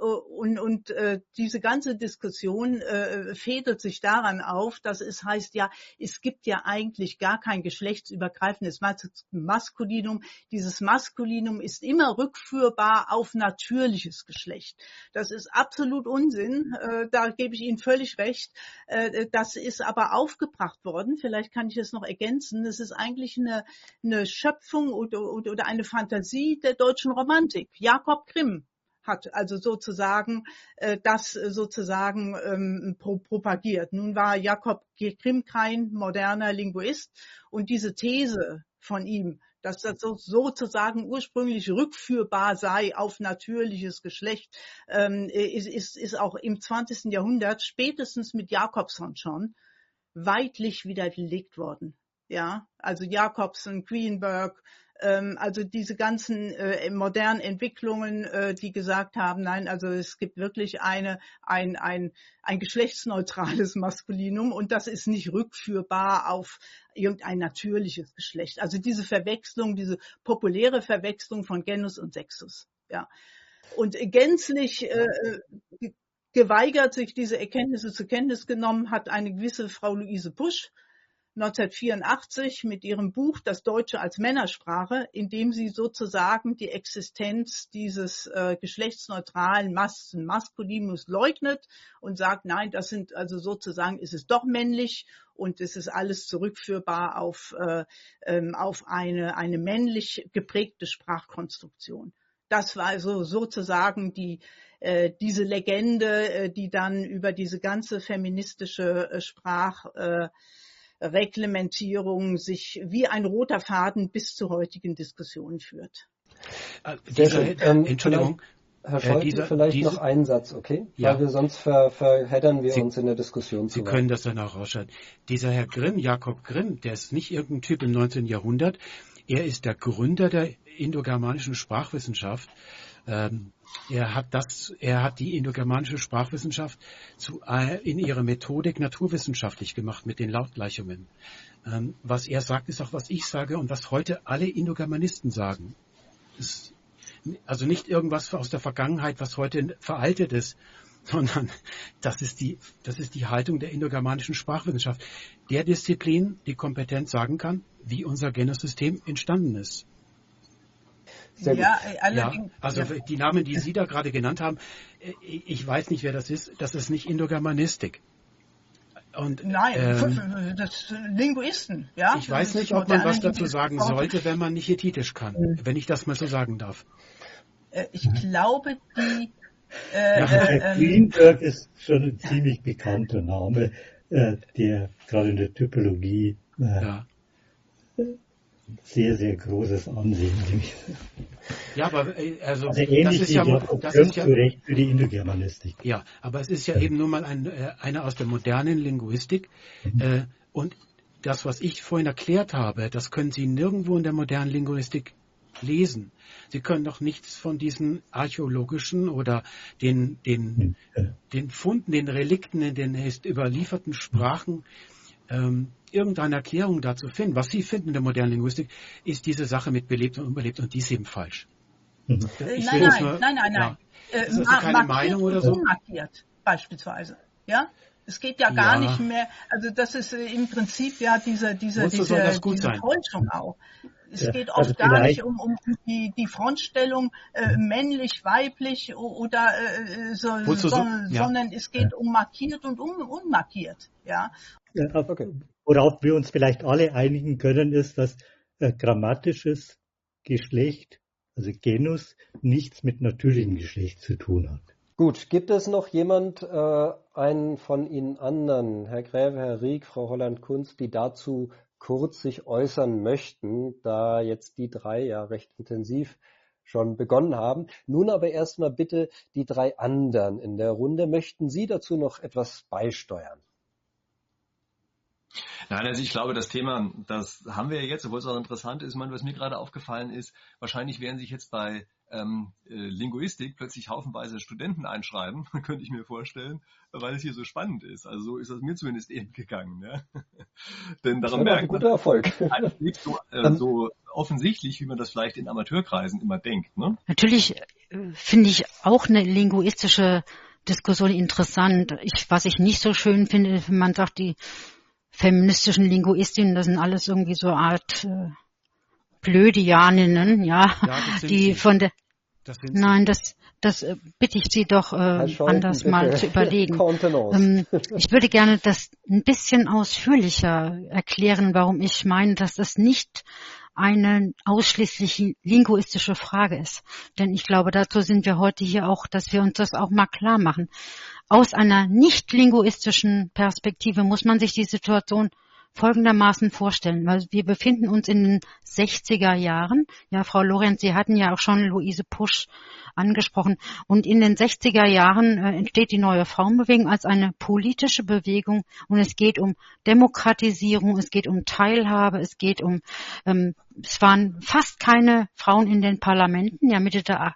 ganze Diskussion fädelt sich daran auf, dass es heißt, ja, es gibt ja eigentlich gar kein geschlechtsübergreifendes Maskulinum. Dieses Maskulinum ist immer rückführbar auf natürliches Geschlecht. Das ist absolut Unsinn. Da gebe ich Ihnen völlig recht. Das ist aber aufgebracht worden. Vielleicht kann ich es noch ergänzen. Es ist eigentlich eine Schöpfung oder eine Fantasie der deutschen Romantik. Jakob Grimm hat also sozusagen das propagiert. Nun war Jakob Grimm kein moderner Linguist und diese These von ihm, dass das sozusagen ursprünglich rückführbar sei auf natürliches Geschlecht, ist auch im 20. Jahrhundert, spätestens mit Jacobson schon, weitlich widerlegt worden. Ja, also Jacobson, Greenberg, also diese ganzen modernen Entwicklungen, die gesagt haben, nein, also es gibt wirklich ein geschlechtsneutrales Maskulinum und das ist nicht rückführbar auf irgendein natürliches Geschlecht. Also diese Verwechslung, diese populäre Verwechslung von Genus und Sexus. Ja. Und gänzlich geweigert, sich diese Erkenntnisse zur Kenntnis genommen, hat eine gewisse Frau Luise Pusch 1984 mit ihrem Buch Das Deutsche als Männersprache, in dem sie sozusagen die Existenz dieses geschlechtsneutralen Maskulinums leugnet und sagt, nein, das sind also sozusagen, ist es doch männlich und es ist alles zurückführbar auf eine männlich geprägte Sprachkonstruktion. Das war also sozusagen diese Legende, die dann über diese ganze feministische Reglementierung sich wie ein roter Faden bis zur heutigen Diskussion führt. Entschuldigung. Herr Scholten, vielleicht noch einen Satz, okay? Ja. Weil wir sonst verheddern wir uns in der Diskussion. Sie können das dann auch rausschneiden. Dieser Herr Grimm, Jakob Grimm, der ist nicht irgendein Typ im 19. Jahrhundert. Er ist der Gründer der indogermanischen Sprachwissenschaft. Er hat die indogermanische Sprachwissenschaft in ihrer Methodik naturwissenschaftlich gemacht mit den Lautgleichungen. Was er sagt, ist auch, was ich sage und was heute alle Indogermanisten sagen. Also nicht irgendwas aus der Vergangenheit, was heute veraltet ist, sondern das ist die Haltung der indogermanischen Sprachwissenschaft. Der Disziplin, die kompetent sagen kann, wie unser Genussystem entstanden ist. Sehr gut. Die Namen, die Sie da gerade genannt haben, ich weiß nicht, wer das ist. Das ist nicht Indogermanistik. Nein, das sind Linguisten. Ja? Ich weiß nicht, ob man was dazu sagen sollte, wenn man nicht Hethitisch kann, wenn ich das mal so sagen darf. Ich glaube, Greenberg ist schon ein ziemlich bekannter Name, der gerade in der Typologie sehr, sehr großes Ansehen. Ja, aber also ähnlich das ist ja zu Recht für die Indogermanistik. Ja, aber es ist ja eben nur mal eine aus der modernen Linguistik. Und das, was ich vorhin erklärt habe, das können Sie nirgendwo in der modernen Linguistik lesen. Sie können doch nichts von diesen archäologischen oder den Funden, den Relikten in den überlieferten Sprachen irgendeine Erklärung dazu finden. Was Sie finden in der modernen Linguistik, ist diese Sache mit belebt und unbelebt, und die ist eben falsch. Nein. Ist das keine Meinung oder so? Unmarkiert, beispielsweise. Ja? Es geht ja gar nicht mehr, also das ist im Prinzip ja diese Täuschung auch. Es geht oft gar nicht um die Frontstellung männlich, weiblich oder sondern es geht um markiert und unmarkiert. Ja? Worauf wir uns vielleicht alle einigen können, ist, dass grammatisches Geschlecht, also Genus, nichts mit natürlichem Geschlecht zu tun hat. Gut, gibt es noch jemand, einen von Ihnen anderen, Herr Graewe, Herr Rieck, Frau Holland-Kunz, die dazu kurz sich äußern möchten, da jetzt die drei ja recht intensiv schon begonnen haben? Nun aber erstmal bitte die drei anderen in der Runde. Möchten Sie dazu noch etwas beisteuern? Nein, also ich glaube, das Thema, das haben wir ja jetzt, obwohl es auch interessant ist. Was mir gerade aufgefallen ist, wahrscheinlich werden sich jetzt bei Linguistik plötzlich haufenweise Studenten einschreiben, könnte ich mir vorstellen, weil es hier so spannend ist. Also so ist es mir zumindest eben gegangen. Ja? Denn daran merkt man, Erfolg. Nicht so offensichtlich, wie man das vielleicht in Amateurkreisen immer denkt. Ne? Natürlich finde ich auch eine linguistische Diskussion interessant. Was ich nicht so schön finde, wenn man sagt, die feministischen Linguistinnen, das sind alles irgendwie so eine Art Blödianinnen, die von der Nein, das bitte ich Sie doch anders mal zu überlegen. Ich würde gerne das ein bisschen ausführlicher erklären, warum ich meine, dass das nicht eine ausschließlich linguistische Frage ist. Denn ich glaube, dazu sind wir heute hier auch, dass wir uns das auch mal klar machen. Aus einer nicht linguistischen Perspektive muss man sich die Situation folgendermaßen vorstellen, weil wir befinden uns in den 60er Jahren. Ja, Frau Lorenz, Sie hatten ja auch schon Luise Pusch angesprochen. Und in den 60er Jahren entsteht die neue Frauenbewegung als eine politische Bewegung, und es geht um Demokratisierung, es geht um Teilhabe, es geht um, es waren fast keine Frauen in den Parlamenten, ja Mitte der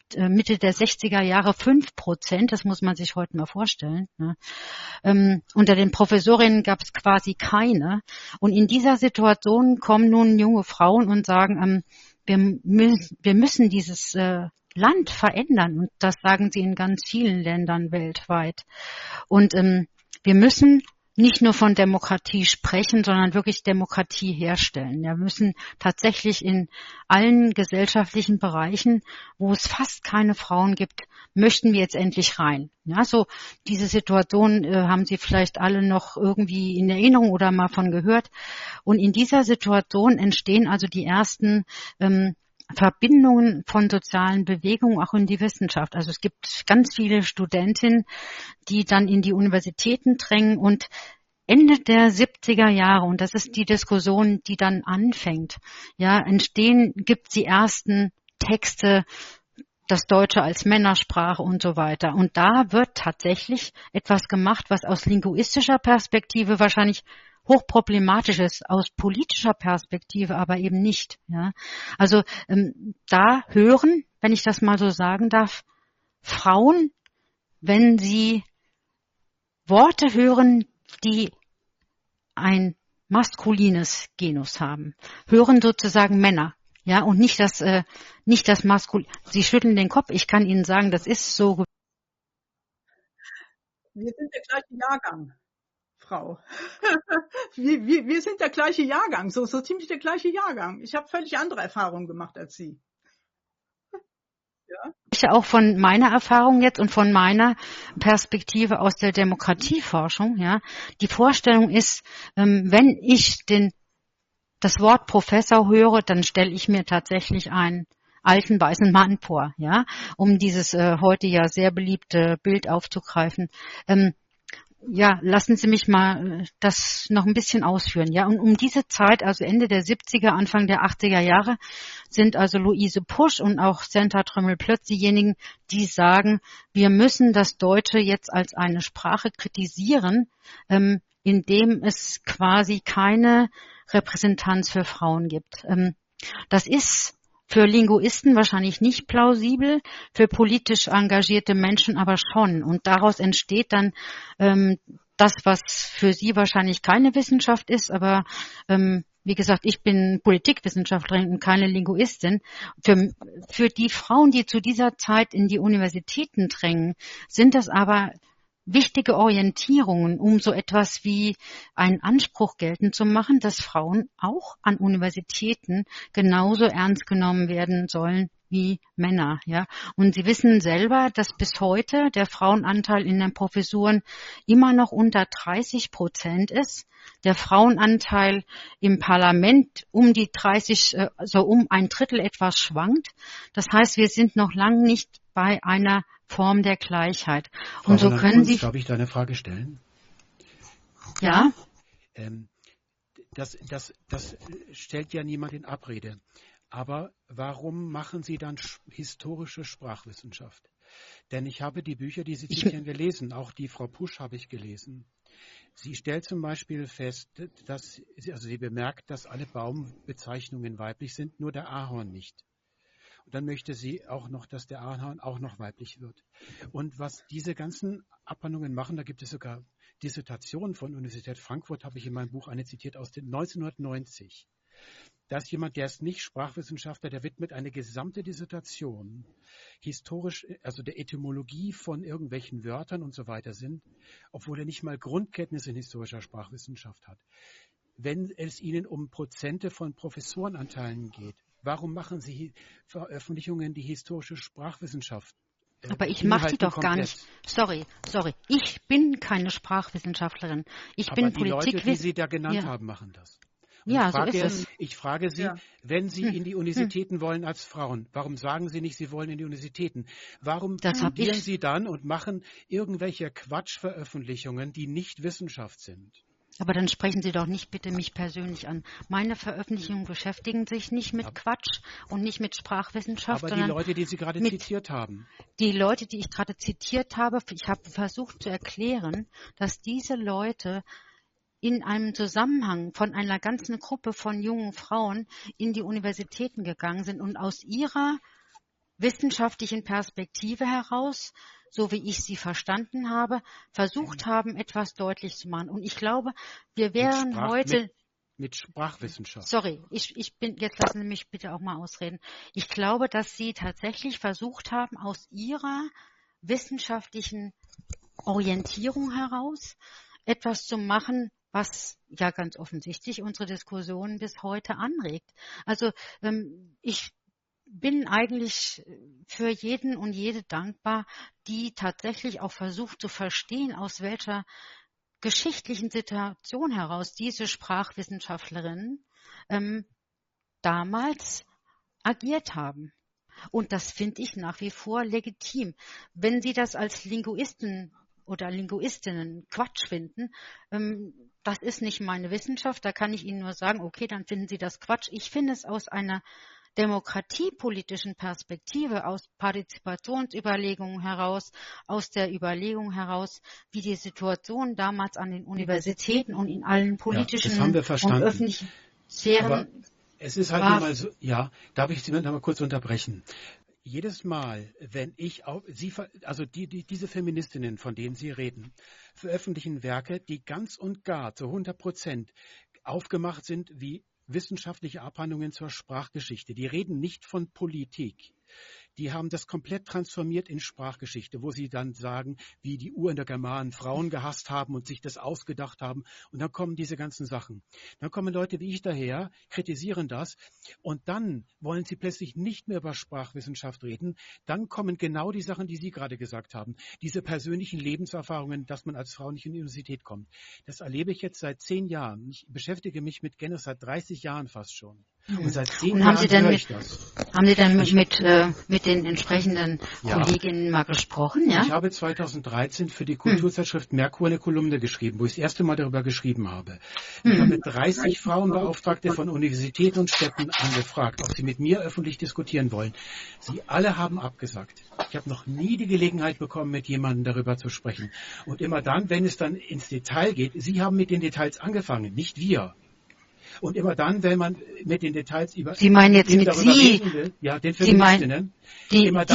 60er Jahre 5%, das muss man sich heute mal vorstellen. Ne? Unter den Professorinnen gab es quasi keine. Und in dieser Situation kommen nun junge Frauen und sagen, wir müssen dieses Land verändern, und das sagen sie in ganz vielen Ländern weltweit. Und wir müssen nicht nur von Demokratie sprechen, sondern wirklich Demokratie herstellen. Wir müssen tatsächlich in allen gesellschaftlichen Bereichen, wo es fast keine Frauen gibt, möchten wir jetzt endlich rein. Ja, so diese Situation haben Sie vielleicht alle noch irgendwie in Erinnerung oder mal von gehört. Und in dieser Situation entstehen also die ersten Verbindungen von sozialen Bewegungen auch in die Wissenschaft. Also es gibt ganz viele Studentinnen, die dann in die Universitäten drängen, und Ende der 70er Jahre, und das ist die Diskussion, die dann anfängt, gibt's die ersten Texte, das Deutsche als Männersprache und so weiter. Und da wird tatsächlich etwas gemacht, was aus linguistischer Perspektive wahrscheinlich hochproblematisch ist, aus politischer Perspektive aber eben nicht. Ja. Also da hören, wenn ich das mal so sagen darf, Frauen, wenn sie Worte hören, die ein maskulines Genus haben, hören sozusagen Männer. Ja, und nicht das Maskulin. Sie schütteln den Kopf. Ich kann Ihnen sagen, das ist so. Wir sind der gleiche Jahrgang, Frau. wir sind der gleiche Jahrgang, so ziemlich der gleiche Jahrgang. Ich habe völlig andere Erfahrungen gemacht als Sie. Ja. Ich auch von meiner Erfahrung jetzt und von meiner Perspektive aus der Demokratieforschung. Ja, die Vorstellung ist, wenn ich das Wort Professor höre, dann stelle ich mir tatsächlich einen alten weißen Mann vor, ja, um dieses heute ja sehr beliebte Bild aufzugreifen. Ja, lassen Sie mich mal das noch ein bisschen ausführen. Ja, und um diese Zeit, also Ende der 70er, Anfang der 80er Jahre, sind also Luise Pusch und auch Senta Trömmel-Plötz diejenigen, die sagen, wir müssen das Deutsche jetzt als eine Sprache kritisieren, indem es quasi keine Repräsentanz für Frauen gibt. Das ist für Linguisten wahrscheinlich nicht plausibel, für politisch engagierte Menschen aber schon. Und daraus entsteht dann das, was für Sie wahrscheinlich keine Wissenschaft ist, aber wie gesagt, ich bin Politikwissenschaftlerin und keine Linguistin. Für die Frauen, die zu dieser Zeit in die Universitäten drängen, sind das aber wichtige Orientierungen, um so etwas wie einen Anspruch geltend zu machen, dass Frauen auch an Universitäten genauso ernst genommen werden sollen wie Männer, ja. Und Sie wissen selber, dass bis heute der Frauenanteil in den Professuren immer noch unter 30% ist. Der Frauenanteil im Parlament um die 30, also um ein Drittel etwas schwankt. Das heißt, wir sind noch lange nicht bei einer Form der Gleichheit. Und so können Sie... Darf ich da eine Frage stellen? Ja. Das stellt ja niemand in Abrede. Aber warum machen Sie dann historische Sprachwissenschaft? Denn ich habe die Bücher, die Sie zitieren, gelesen. Auch die Frau Pusch habe ich gelesen. Sie stellt zum Beispiel fest, dass, also sie bemerkt, dass alle Baumbezeichnungen weiblich sind, nur der Ahorn nicht. Und dann möchte sie auch noch, dass der Ahorn auch noch weiblich wird. Und was diese ganzen Abhandlungen machen, da gibt es sogar Dissertationen von Universität Frankfurt, habe ich in meinem Buch eine zitiert aus den 1990. Da ist jemand, der ist nicht Sprachwissenschaftler, der widmet eine gesamte Dissertation historisch, also der Etymologie von irgendwelchen Wörtern und so weiter sind, obwohl er nicht mal Grundkenntnisse in historischer Sprachwissenschaft hat. Wenn es Ihnen um Prozente von Professorenanteilen geht, warum machen Sie Veröffentlichungen, die historische Sprachwissenschaft? Aber ich mache die doch gar nicht. Sorry. Ich bin keine Sprachwissenschaftlerin. Ich bin Politikwissenschaftlerin. Aber die Leute, die Sie da genannt haben, machen das. Und ja, so ist es. Ich frage Sie, wenn Sie in die Universitäten wollen als Frauen, warum sagen Sie nicht, Sie wollen in die Universitäten? Warum studieren Sie dann und machen irgendwelche Quatschveröffentlichungen, die nicht Wissenschaft sind? Aber dann sprechen Sie doch nicht bitte mich persönlich an. Meine Veröffentlichungen beschäftigen sich nicht mit Quatsch und nicht mit Sprachwissenschaft. Aber die Leute, die Sie gerade zitiert haben. Die Leute, die ich gerade zitiert habe, ich habe versucht zu erklären, dass diese Leute in einem Zusammenhang von einer ganzen Gruppe von jungen Frauen in die Universitäten gegangen sind und aus ihrer wissenschaftlichen Perspektive heraus, so wie ich sie verstanden habe, versucht haben, etwas deutlich zu machen. Und ich glaube, wir wären heute... Mit Sprachwissenschaft. Sorry, jetzt lassen Sie mich bitte auch mal ausreden. Ich glaube, dass Sie tatsächlich versucht haben, aus Ihrer wissenschaftlichen Orientierung heraus etwas zu machen, was ja ganz offensichtlich unsere Diskussion bis heute anregt. Also ich bin eigentlich für jeden und jede dankbar, die tatsächlich auch versucht zu verstehen, aus welcher geschichtlichen Situation heraus diese Sprachwissenschaftlerinnen damals agiert haben. Und das finde ich nach wie vor legitim. Wenn Sie das als Linguisten oder Linguistinnen Quatsch finden, das ist nicht meine Wissenschaft, da kann ich Ihnen nur sagen, okay, dann finden Sie das Quatsch. Ich finde es aus einer demokratiepolitischen Perspektive, aus Partizipationsüberlegungen heraus, aus der Überlegung heraus, wie die Situation damals an den Universitäten und in allen politischen und öffentlichen Sphären. Aber es ist halt nun mal so, darf ich Sie noch mal kurz unterbrechen? Jedes Mal, wenn ich diese Feministinnen, von denen Sie reden, veröffentlichen Werke, die ganz und gar zu 100% aufgemacht sind wie wissenschaftliche Abhandlungen zur Sprachgeschichte. Die reden nicht von Politik. Die haben das komplett transformiert in Sprachgeschichte, wo sie dann sagen, wie die Urindogermanen Frauen gehasst haben und sich das ausgedacht haben. Und dann kommen diese ganzen Sachen. Dann kommen Leute wie ich daher, kritisieren das und dann wollen sie plötzlich nicht mehr über Sprachwissenschaft reden. Dann kommen genau die Sachen, die Sie gerade gesagt haben. Diese persönlichen Lebenserfahrungen, dass man als Frau nicht in die Universität kommt. Das erlebe ich jetzt seit 10 Jahren. Ich beschäftige mich mit Genus seit 30 Jahren fast schon. Und seit 10 Jahren höre ich das. Haben Sie dann mit den entsprechenden Kolleginnen mal gesprochen? Ja? Ich habe 2013 für die Kulturzeitschrift Merkur eine Kolumne geschrieben, wo ich das erste Mal darüber geschrieben habe. Ich habe 30 Frauenbeauftragte von Universitäten und Städten angefragt, ob sie mit mir öffentlich diskutieren wollen. Sie alle haben abgesagt. Ich habe noch nie die Gelegenheit bekommen, mit jemandem darüber zu sprechen. Und immer dann, wenn es dann ins Detail geht, Sie haben mit den Details angefangen, nicht wir. Und immer dann, wenn man mit den Details über... Sie meinen jetzt mit Sie? Will, ja, den Feministinnen. Sie meinen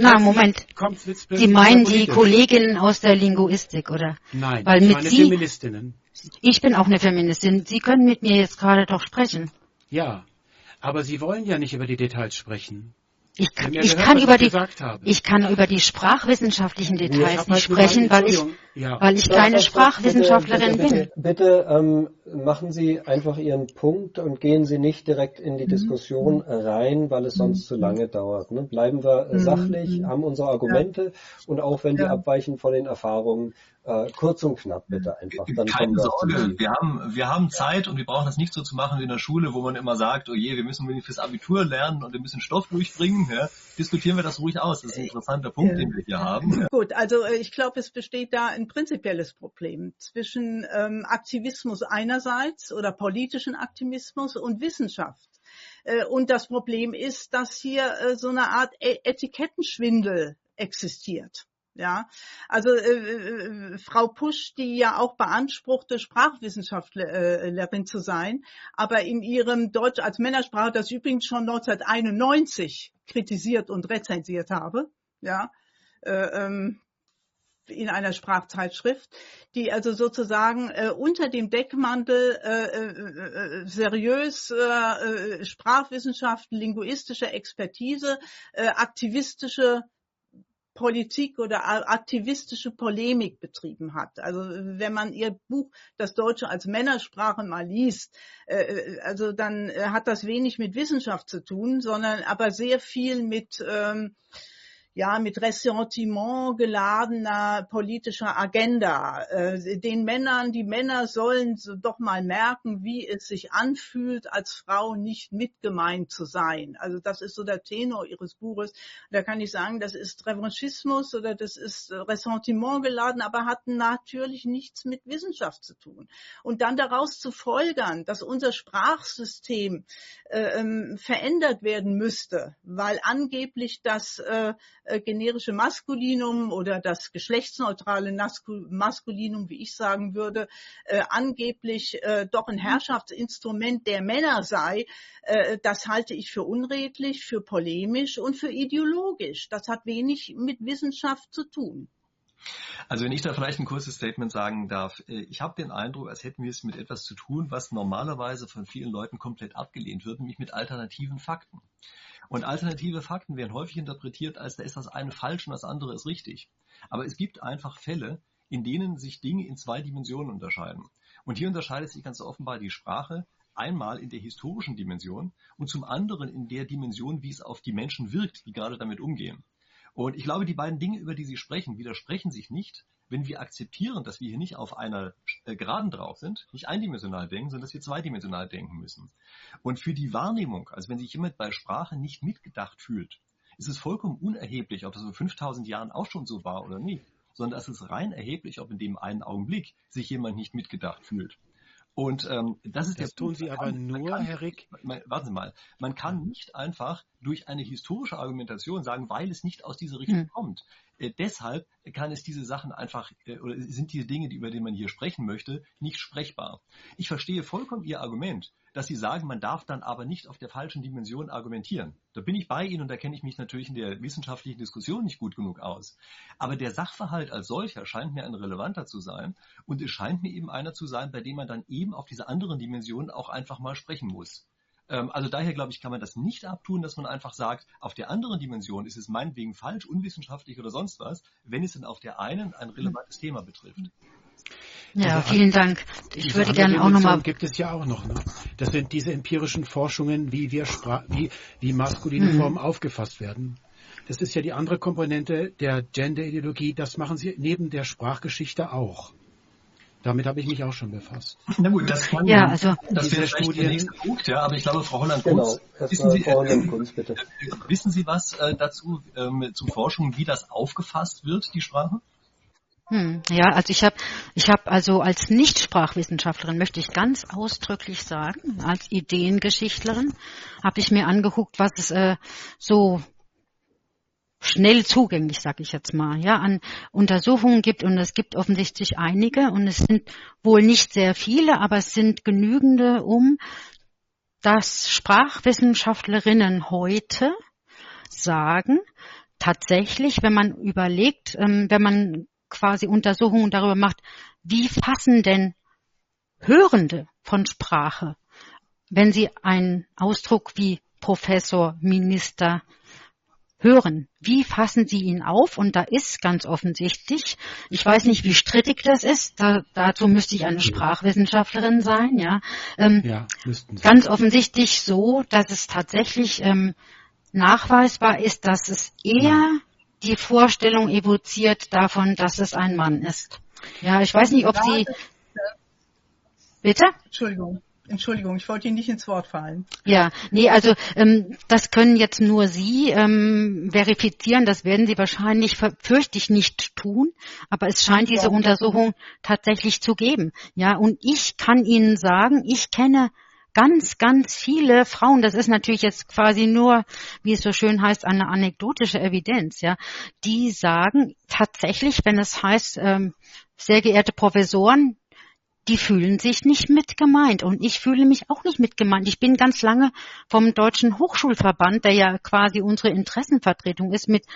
die Kolleginnen aus der Linguistik, oder? Nein, weil ich meine Feministinnen. Ich bin auch eine Feministin. Sie können mit mir jetzt gerade doch sprechen. Ja, aber Sie wollen ja nicht über die Details sprechen. Ich kann über die sprachwissenschaftlichen Details nicht sprechen, weil ich keine Sprachwissenschaftlerin bin. Bitte machen Sie einfach Ihren Punkt und gehen Sie nicht direkt in die Diskussion rein, weil es sonst zu lange dauert. Ne? Bleiben wir sachlich, haben unsere Argumente und auch wenn die abweichen von den Erfahrungen, kurz und knapp bitte einfach. Dann keine Sorge, wir haben Zeit und wir brauchen das nicht so zu machen wie in der Schule, wo man immer sagt, oh je, wir müssen fürs Abitur lernen und wir müssen Stoff durchbringen. Ja? Diskutieren wir das ruhig aus. Das ist ein interessanter Punkt, den wir hier haben. Ja. Gut, also ich glaube, es besteht da ein prinzipielles Problem zwischen Aktivismus einerseits oder politischen Aktivismus und Wissenschaft. Und das Problem ist, dass hier so eine Art Etikettenschwindel existiert. Ja, also Frau Pusch, die ja auch beanspruchte, Sprachwissenschaftlerin zu sein, aber in ihrem Deutsch als Männersprache, das ich übrigens schon 1991 kritisiert und rezensiert habe, ja, in einer Sprachzeitschrift, die also sozusagen unter dem Deckmantel seriös Sprachwissenschaften, linguistische Expertise, aktivistische Politik oder aktivistische Polemik betrieben hat. Also wenn man ihr Buch Das Deutsche als Männersprache mal liest, also dann hat das wenig mit Wissenschaft zu tun, sondern aber sehr viel mit Ressentiment geladener politischer Agenda. Die Männer sollen doch mal merken, wie es sich anfühlt, als Frau nicht mitgemeint zu sein. Also das ist so der Tenor ihres Buches. Da kann ich sagen, das ist Revanchismus oder das ist Ressentiment geladen, aber hat natürlich nichts mit Wissenschaft zu tun. Und dann daraus zu folgern, dass unser Sprachsystem verändert werden müsste, weil angeblich das generische Maskulinum oder das geschlechtsneutrale Maskulinum, wie ich sagen würde, angeblich doch ein Herrschaftsinstrument der Männer sei, das halte ich für unredlich, für polemisch und für ideologisch. Das hat wenig mit Wissenschaft zu tun. Also wenn ich da vielleicht ein kurzes Statement sagen darf, ich habe den Eindruck, als hätten wir es mit etwas zu tun, was normalerweise von vielen Leuten komplett abgelehnt wird, nämlich mit alternativen Fakten. Und alternative Fakten werden häufig interpretiert, als da ist das eine falsch und das andere ist richtig. Aber es gibt einfach Fälle, in denen sich Dinge in 2 Dimensionen unterscheiden. Und hier unterscheidet sich ganz offenbar die Sprache einmal in der historischen Dimension und zum anderen in der Dimension, wie es auf die Menschen wirkt, die gerade damit umgehen. Und ich glaube, die beiden Dinge, über die Sie sprechen, widersprechen sich nicht, wenn wir akzeptieren, dass wir hier nicht auf einer Geraden drauf sind, nicht eindimensional denken, sondern dass wir zweidimensional denken müssen. Und für die Wahrnehmung, also wenn sich jemand bei Sprache nicht mitgedacht fühlt, ist es vollkommen unerheblich, ob das vor 5000 Jahren auch schon so war oder nicht, sondern es ist rein erheblich, ob in dem einen Augenblick sich jemand nicht mitgedacht fühlt. Und das ist das tun Sie aber nur, Herr Rick. Warten Sie mal. Man kann nicht einfach durch eine historische Argumentation sagen, weil es nicht aus dieser Richtung kommt. Deshalb kann es diese Sachen einfach, oder sind diese Dinge, über die man hier sprechen möchte, nicht sprechbar. Ich verstehe vollkommen Ihr Argument, dass Sie sagen, man darf dann aber nicht auf der falschen Dimension argumentieren. Da bin ich bei Ihnen und da kenne ich mich natürlich in der wissenschaftlichen Diskussion nicht gut genug aus. Aber der Sachverhalt als solcher scheint mir ein relevanter zu sein und es scheint mir eben einer zu sein, bei dem man dann eben auf diese anderen Dimensionen auch einfach mal sprechen muss. Also daher, glaube ich, kann man das nicht abtun, dass man einfach sagt, auf der anderen Dimension ist es meinetwegen falsch, unwissenschaftlich oder sonst was, wenn es dann auf der einen ein relevantes Thema betrifft. Ja, vielen Dank. Ich würde gerne auch nochmal... gibt es ja auch noch. Ne? Das sind diese empirischen Forschungen, wie maskuline Formen aufgefasst werden. Das ist ja die andere Komponente der Gender-Ideologie. Das machen sie neben der Sprachgeschichte auch. Damit habe ich mich auch schon befasst. Na gut, das wäre vielleicht der nächste Punkt, ja, aber ich glaube, Frau Holland-Kunz, wissen Sie was dazu zur Forschung, wie das aufgefasst wird, die Sprache? Ja, also ich habe also als Nichtsprachwissenschaftlerin, möchte ich ganz ausdrücklich sagen, als Ideengeschichtlerin, habe ich mir angeguckt, was es so schnell zugänglich, sage ich jetzt mal, ja, an Untersuchungen gibt, und es gibt offensichtlich einige, und es sind wohl nicht sehr viele, aber es sind genügende, dass Sprachwissenschaftlerinnen heute sagen, tatsächlich, wenn man überlegt, wenn man quasi Untersuchungen darüber macht, wie fassen denn Hörende von Sprache, wenn sie einen Ausdruck wie Professor, Minister hören, wie fassen sie ihn auf? Und da ist ganz offensichtlich, ich weiß nicht, wie strittig das ist, dazu müsste ich eine Sprachwissenschaftlerin sein, ja, ganz offensichtlich so, dass es tatsächlich nachweisbar ist, dass es eher die Vorstellung evoziert davon, dass es ein Mann ist. Ja, ich weiß nicht, ob Sie... Bitte? Entschuldigung, ich wollte Ihnen nicht ins Wort fallen. Ja, nee, also das können jetzt nur Sie verifizieren, das werden Sie wahrscheinlich, fürchte ich, nicht tun, aber es scheint diese Untersuchung tatsächlich zu geben. Ja, und ich kann Ihnen sagen, ich kenne ganz, ganz viele Frauen, das ist natürlich jetzt quasi nur, wie es so schön heißt, eine anekdotische Evidenz, ja, die sagen tatsächlich, wenn es heißt, sehr geehrte Professoren, die fühlen sich nicht mit gemeint, und ich fühle mich auch nicht mit gemeint. Ich bin ganz lange vom Deutschen Hochschulverband, der ja quasi unsere Interessenvertretung ist, mit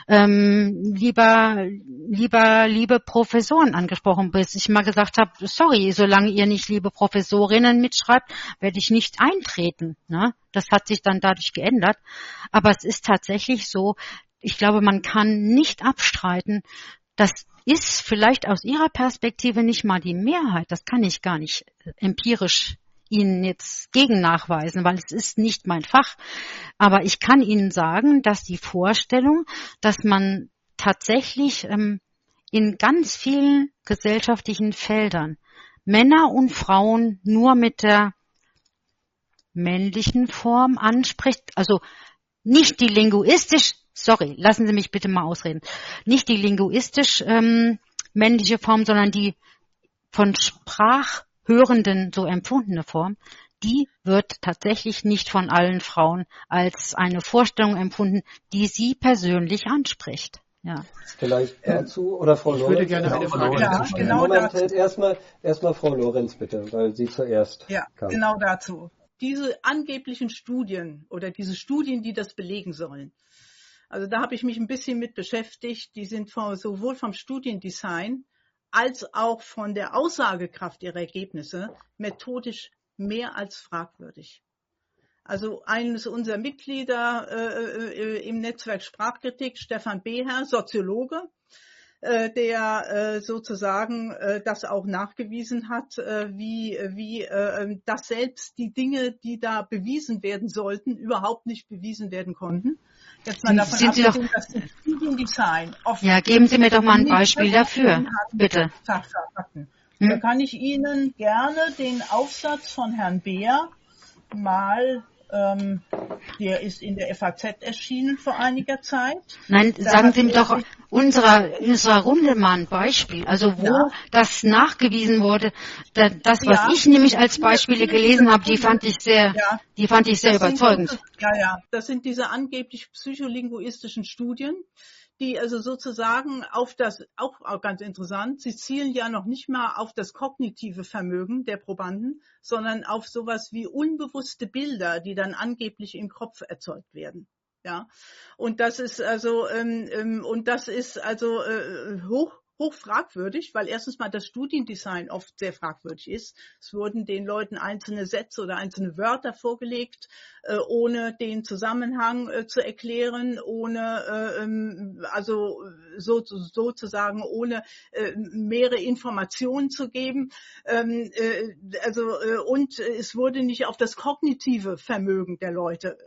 liebe Professoren angesprochen, bis ich mal gesagt habe, sorry, solange ihr nicht liebe Professorinnen mitschreibt, werde ich nicht eintreten. Ne? Das hat sich dann dadurch geändert. Aber es ist tatsächlich so, ich glaube, man kann nicht abstreiten, dass ist vielleicht aus Ihrer Perspektive nicht mal die Mehrheit. Das kann ich gar nicht empirisch Ihnen jetzt gegen nachweisen, weil es ist nicht mein Fach. Aber ich kann Ihnen sagen, dass die Vorstellung, dass man tatsächlich in ganz vielen gesellschaftlichen Feldern Männer und Frauen nur mit der männlichen Form anspricht, also nicht die linguistisch, sorry, lassen Sie mich bitte mal ausreden, nicht die linguistisch männliche Form, sondern die von Sprachhörenden so empfundene Form, die wird tatsächlich nicht von allen Frauen als eine Vorstellung empfunden, die sie persönlich anspricht. Ja. Vielleicht dazu, oder Frau Lorenz? Ich würde gerne eine Frage stellen. Moment, erstmal Frau Lorenz bitte, weil Sie zuerst kam. Genau dazu. Diese angeblichen Studien oder diese Studien, die das belegen sollen, also da habe ich mich ein bisschen mit beschäftigt, die sind sowohl vom Studiendesign als auch von der Aussagekraft ihrer Ergebnisse methodisch mehr als fragwürdig. Also eines unserer Mitglieder im Netzwerk Sprachkritik, Stefan Beher, Soziologe, der sozusagen das auch nachgewiesen hat, wie dass selbst die Dinge, die da bewiesen werden sollten, überhaupt nicht bewiesen werden konnten. Jetzt mal davon abgesehen, dass das Studiendesign oft... Ja, geben Sie mir doch mal ein Beispiel dafür, bitte. Da kann ich Ihnen gerne den Aufsatz von Herrn Beer mal... der ist in der FAZ erschienen vor einiger Zeit. Nein, sagen Sie mir doch unserer Runde mal ein Beispiel, also wo das nachgewiesen wurde. Das, was ich nämlich als Beispiele gelesen habe, die fand ich sehr überzeugend. Das sind diese angeblich psycholinguistischen Studien, die also sozusagen auf das, auch ganz interessant, sie zielen ja noch nicht mal auf das kognitive Vermögen der Probanden, sondern auf sowas wie unbewusste Bilder, die dann angeblich im Kopf erzeugt werden. Ja, und das ist also hoch fragwürdig, weil erstens mal das Studiendesign oft sehr fragwürdig ist. Es wurden den Leuten einzelne Sätze oder einzelne Wörter vorgelegt, ohne den Zusammenhang zu erklären, ohne sozusagen ohne mehrere Informationen zu geben. Und es wurde nicht auf das kognitive Vermögen der Leute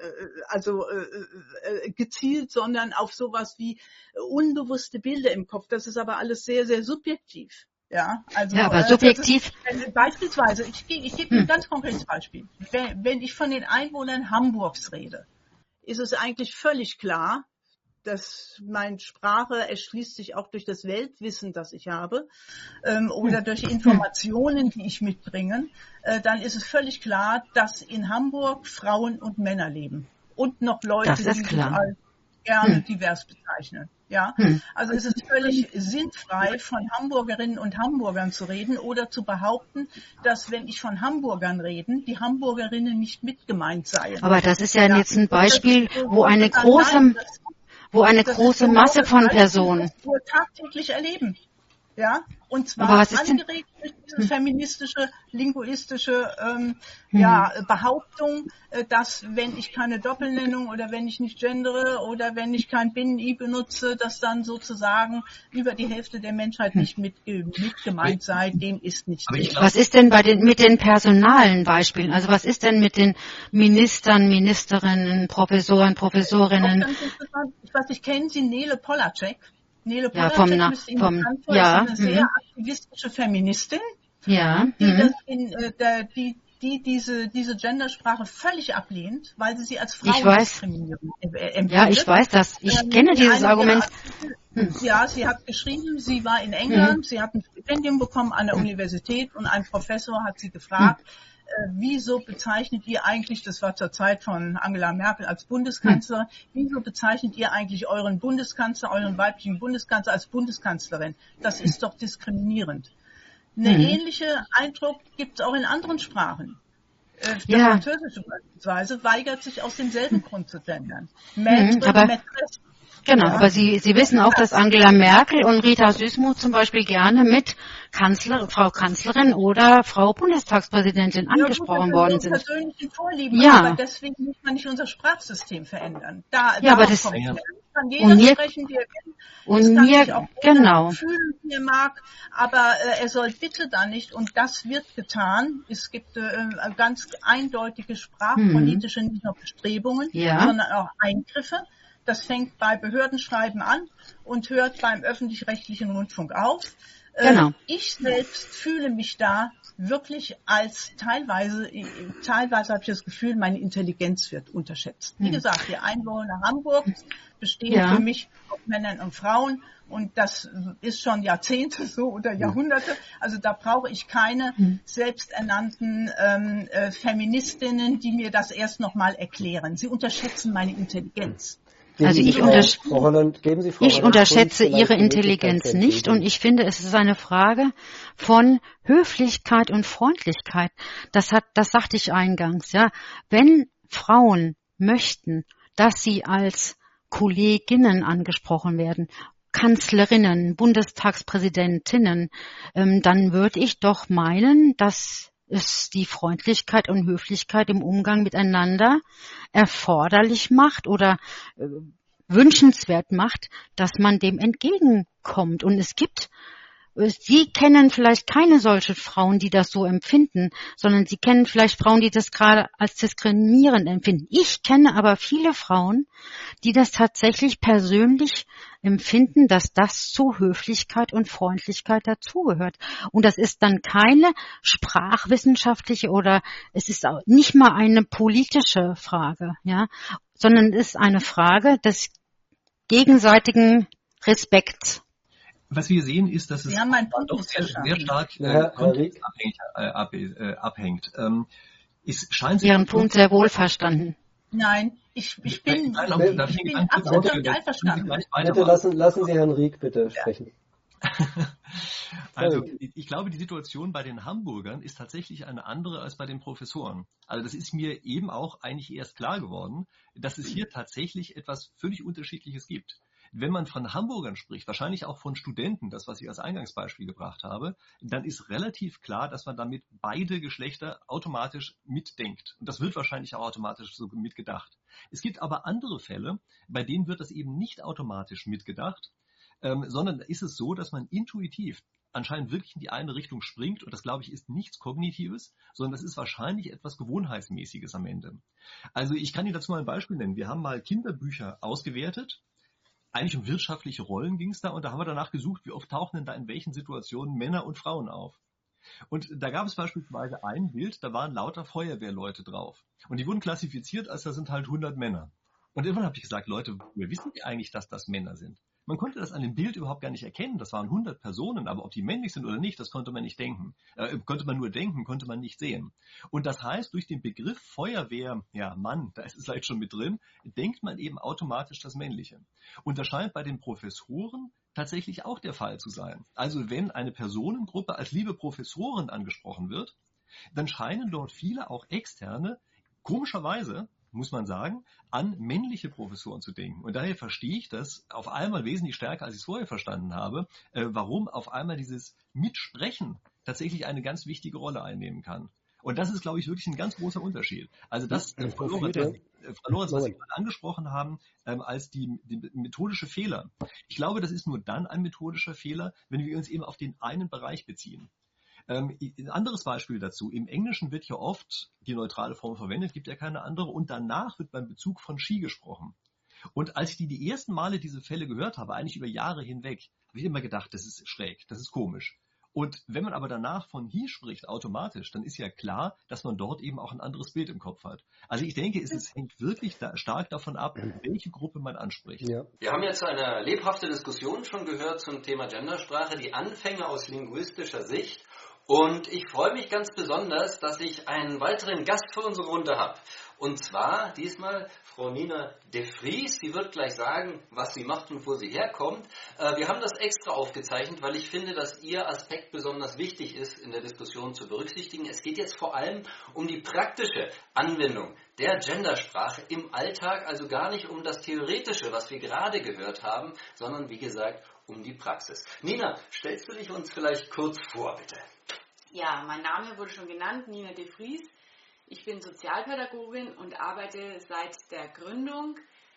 gezielt, sondern auf sowas wie unbewusste Bilder im Kopf. Das ist aber alles sehr, sehr subjektiv. Ja, also ja, aber subjektiv. Beispielsweise, ich gebe ein ganz konkretes Beispiel. Wenn ich von den Einwohnern Hamburgs rede, ist es eigentlich völlig klar, dass meine Sprache erschließt sich auch durch das Weltwissen, das ich habe, oder durch Informationen, die ich mitbringe, dann ist es völlig klar, dass in Hamburg Frauen und Männer leben. Und noch Leute, die sich als gerne divers bezeichnen. Ja, also es ist völlig sinnfrei, von Hamburgerinnen und Hamburgern zu reden oder zu behaupten, dass, wenn ich von Hamburgern rede, die Hamburgerinnen nicht mit gemeint seien. Aber das ist ja jetzt ein Beispiel, wo eine große Masse von Personen das wir tagtäglich erleben. Ja, und zwar angeregt durch diese feministische, linguistische Behauptung, dass, wenn ich keine Doppelnennung oder wenn ich nicht gendere oder wenn ich kein Binnen-I benutze, dass dann sozusagen über die Hälfte der Menschheit nicht mit gemeint sei. Dem ist nicht so. Was ist denn mit den personalen Beispielen? Also was ist denn mit den Ministern, Ministerinnen, Professoren, Professorinnen? Ich weiß nicht, kennen Sie Nele Polacek? Nele Polacek müsste Ihnen bekannt sein, ist eine sehr aktivistische Feministin, die diese Gendersprache völlig ablehnt, weil sie als Frauendiskriminierung empfindet. Ja, ich weiß das. Ich kenne dieses Argument. Ja, sie hat geschrieben, sie war in England, sie hat ein Stipendium bekommen an der Universität und ein Professor hat sie gefragt, wieso bezeichnet ihr eigentlich, das war zur Zeit von Angela Merkel als Bundeskanzler, wieso bezeichnet ihr eigentlich euren Bundeskanzler, euren weiblichen Bundeskanzler als Bundeskanzlerin? Das ist doch diskriminierend. Eine ähnliche Eindruck gibt es auch in anderen Sprachen. Der Französische beispielsweise weigert sich aus demselben Grund zu gendern. Maîtresse. Genau, aber Sie wissen auch, dass Angela Merkel und Rita Süssmuth zum Beispiel gerne mit Frau Kanzlerin oder Frau Bundestagspräsidentin angesprochen worden sind. Persönliche Vorlieben, aber deswegen muss man nicht unser Sprachsystem verändern. Aber das kann jeder sprechen, wie er will. Und mir, genau. Fühlen, wie er mag, aber er soll bitte dann nicht, und das wird getan, es gibt ganz eindeutige sprachpolitische nicht nur Bestrebungen, sondern auch Eingriffe. Das fängt bei Behördenschreiben an und hört beim öffentlich-rechtlichen Rundfunk auf. Genau. Ich selbst fühle mich da wirklich als teilweise habe ich das Gefühl, meine Intelligenz wird unterschätzt. Wie gesagt, die Einwohner Hamburgs bestehen für mich aus Männern und Frauen und das ist schon Jahrzehnte so oder Jahrhunderte. Also da brauche ich keine selbsternannten Feministinnen, die mir das erst nochmal erklären. Sie unterschätzen meine Intelligenz. Also ich unterschätze Ihre Intelligenz nicht und ich finde, es ist eine Frage von Höflichkeit und Freundlichkeit. Das sagte ich eingangs, ja. Wenn Frauen möchten, dass sie als Kolleginnen angesprochen werden, Kanzlerinnen, Bundestagspräsidentinnen, dann würde ich doch meinen, dass es die Freundlichkeit und Höflichkeit im Umgang miteinander erforderlich macht oder wünschenswert macht, dass man dem entgegenkommt. Und Sie kennen vielleicht keine solche Frauen, die das so empfinden, sondern Sie kennen vielleicht Frauen, die das gerade als diskriminierend empfinden. Ich kenne aber viele Frauen, die das tatsächlich persönlich empfinden, dass das zu Höflichkeit und Freundlichkeit dazugehört. Und das ist dann keine sprachwissenschaftliche oder es ist auch nicht mal eine politische Frage, ja, sondern es ist eine Frage des gegenseitigen Respekts. Was wir sehen, ist, dass es doch sehr stark abhängt. Es scheint sich Ihren Punkt sehr wohl verstanden. Nein, ich bin absolut einverstanden. Bitte lassen Sie Herrn Rieck bitte sprechen. Also ich glaube, die Situation bei den Hamburgern ist tatsächlich eine andere als bei den Professoren. Also das ist mir eben auch eigentlich erst klar geworden, dass es hier tatsächlich etwas völlig Unterschiedliches gibt. Wenn man von Hamburgern spricht, wahrscheinlich auch von Studenten, das, was ich als Eingangsbeispiel gebracht habe, dann ist relativ klar, dass man damit beide Geschlechter automatisch mitdenkt. Und das wird wahrscheinlich auch automatisch so mitgedacht. Es gibt aber andere Fälle, bei denen wird das eben nicht automatisch mitgedacht, sondern ist es so, dass man intuitiv anscheinend wirklich in die eine Richtung springt. Und das, glaube ich, ist nichts Kognitives, sondern das ist wahrscheinlich etwas Gewohnheitsmäßiges am Ende. Also ich kann Ihnen dazu mal ein Beispiel nennen. Wir haben mal Kinderbücher ausgewertet. eigentlich um wirtschaftliche Rollen ging es da und da haben wir danach gesucht, wie oft tauchen denn da in welchen Situationen Männer und Frauen auf. Und da gab es beispielsweise ein Bild, da waren lauter Feuerwehrleute drauf. Und die wurden klassifiziert, als da sind halt 100 Männer. Und irgendwann habe ich gesagt, Leute, woher wissen die eigentlich, dass das Männer sind? Man konnte das an dem Bild überhaupt gar nicht erkennen. Das waren 100 Personen, aber ob die männlich sind oder nicht, das konnte man nicht denken. Konnte man nur denken, konnte man nicht sehen. Und das heißt, durch den Begriff Feuerwehr, ja Mann, da ist es vielleicht schon mit drin, denkt man eben automatisch das Männliche. Und das scheint bei den Professoren tatsächlich auch der Fall zu sein. Also wenn eine Personengruppe als liebe Professoren angesprochen wird, dann scheinen dort viele, auch externe, komischerweise, muss man sagen, an männliche Professoren zu denken. Und daher verstehe ich das auf einmal wesentlich stärker, als ich es vorher verstanden habe, warum auf einmal dieses Mitsprechen tatsächlich eine ganz wichtige Rolle einnehmen kann. Und das ist, glaube ich, wirklich ein ganz großer Unterschied. Also das, Frau Lorenz, was Sie gerade angesprochen haben, als die methodische Fehler. Ich glaube, das ist nur dann ein methodischer Fehler, wenn wir uns eben auf den einen Bereich beziehen. Ein anderes Beispiel dazu. Im Englischen wird ja oft die neutrale Form verwendet, gibt ja keine andere. Und danach wird beim Bezug von she gesprochen. Und als ich die ersten Male diese Fälle gehört habe, eigentlich über Jahre hinweg, habe ich immer gedacht, das ist schräg, das ist komisch. Und wenn man aber danach von he spricht, automatisch, dann ist ja klar, dass man dort eben auch ein anderes Bild im Kopf hat. Also ich denke, es hängt wirklich stark davon ab, welche Gruppe man anspricht. Ja. Wir haben jetzt eine lebhafte Diskussion schon gehört zum Thema Gendersprache, die Anfänge aus linguistischer Sicht. Und ich freue mich ganz besonders, dass ich einen weiteren Gast für unsere Runde habe. Und zwar diesmal Frau Nina de Vries. Sie wird gleich sagen, was sie macht und wo sie herkommt. Wir haben das extra aufgezeichnet, weil ich finde, dass Ihr Aspekt besonders wichtig ist, in der Diskussion zu berücksichtigen. Es geht jetzt vor allem um die praktische Anwendung der Gendersprache im Alltag, also gar nicht um das Theoretische, was wir gerade gehört haben, sondern wie gesagt um die Praxis. Nina, stellst du dich uns vielleicht kurz vor, bitte? Ja, mein Name wurde schon genannt, Nina de Vries. Ich bin Sozialpädagogin und arbeite seit der Gründung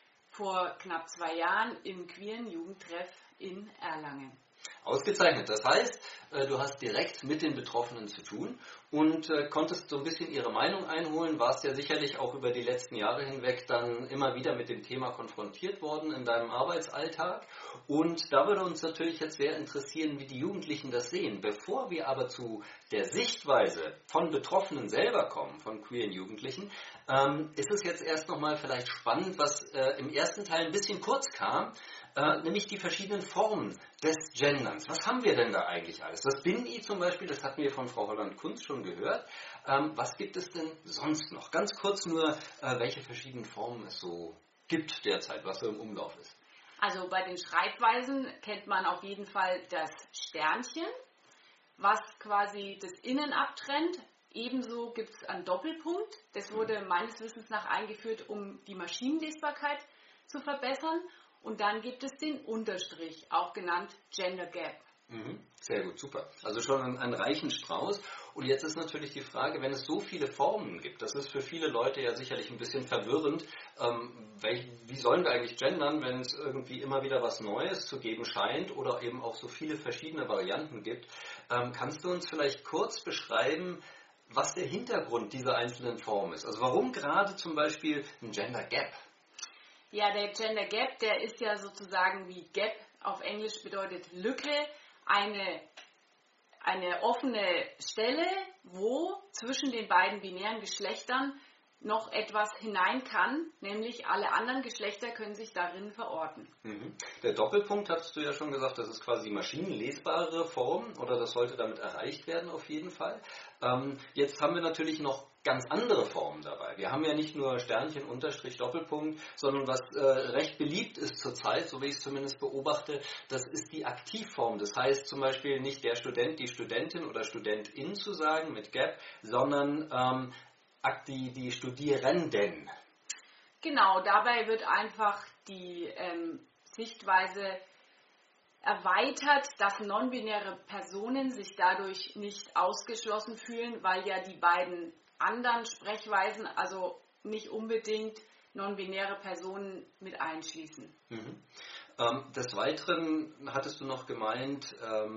vor knapp 2 Jahren im queeren Jugendtreff in Erlangen. Ausgezeichnet. Das heißt, du hast direkt mit den Betroffenen zu tun und konntest so ein bisschen ihre Meinung einholen, warst ja sicherlich auch über die letzten Jahre hinweg dann immer wieder mit dem Thema konfrontiert worden in deinem Arbeitsalltag. Und da würde uns natürlich jetzt sehr interessieren, wie die Jugendlichen das sehen. Bevor wir aber zu der Sichtweise von Betroffenen selber kommen, von queeren Jugendlichen, ist es jetzt erst nochmal vielleicht spannend, was im ersten Teil ein bisschen kurz kam, nämlich die verschiedenen Formen des Genderns. Was haben wir denn da eigentlich alles? Das Bin-I zum Beispiel, das hatten wir von Frau Holland-Kunz schon gehört. Was gibt es denn sonst noch? Ganz kurz nur, welche verschiedenen Formen es so gibt derzeit, was so im Umlauf ist. Also bei den Schreibweisen kennt man auf jeden Fall das Sternchen, was quasi das Innen abtrennt. Ebenso gibt es einen Doppelpunkt. Das wurde meines Wissens nach eingeführt, um die Maschinenlesbarkeit zu verbessern. Und dann gibt es den Unterstrich, auch genannt Gender Gap. Sehr gut, super. Also schon einen reichen Strauß. Und jetzt ist natürlich die Frage, wenn es so viele Formen gibt, das ist für viele Leute ja sicherlich ein bisschen verwirrend. Wie sollen wir eigentlich gendern, wenn es irgendwie immer wieder was Neues zu geben scheint oder eben auch so viele verschiedene Varianten gibt? Kannst du uns vielleicht kurz beschreiben, was der Hintergrund dieser einzelnen Formen ist? Also warum gerade zum Beispiel ein Gender Gap? Ja, der Gender Gap, der ist ja sozusagen wie Gap auf Englisch bedeutet Lücke, eine offene Stelle, wo zwischen den beiden binären Geschlechtern noch etwas hinein kann, nämlich alle anderen Geschlechter können sich darin verorten. Der Doppelpunkt, hattest du ja schon gesagt, das ist quasi maschinenlesbare Form oder das sollte damit erreicht werden auf jeden Fall. Jetzt haben wir natürlich noch ganz andere Formen dabei. Wir haben ja nicht nur Sternchen, Unterstrich, Doppelpunkt, sondern was recht beliebt ist zurzeit, so wie ich es zumindest beobachte, das ist die Aktivform. Das heißt zum Beispiel nicht der Student, die Studentin oder Studentin zu sagen mit Gap, sondern die Studierenden. Genau, dabei wird einfach die Sichtweise erweitert, dass non-binäre Personen sich dadurch nicht ausgeschlossen fühlen, weil ja die beiden anderen Sprechweisen also nicht unbedingt non-binäre Personen mit einschließen. Des Weiteren hattest du noch gemeint,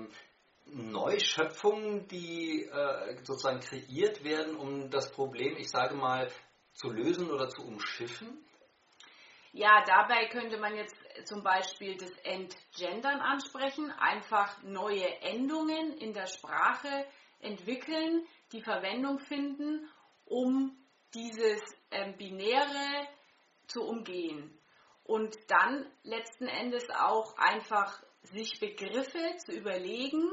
Neuschöpfungen, die sozusagen kreiert werden, um das Problem, ich sage mal, zu lösen oder zu umschiffen? Ja, dabei könnte man jetzt zum Beispiel das Entgendern ansprechen, einfach neue Endungen in der Sprache entwickeln, die Verwendung finden, um dieses Binäre zu umgehen. Und dann letzten Endes auch einfach sich Begriffe zu überlegen,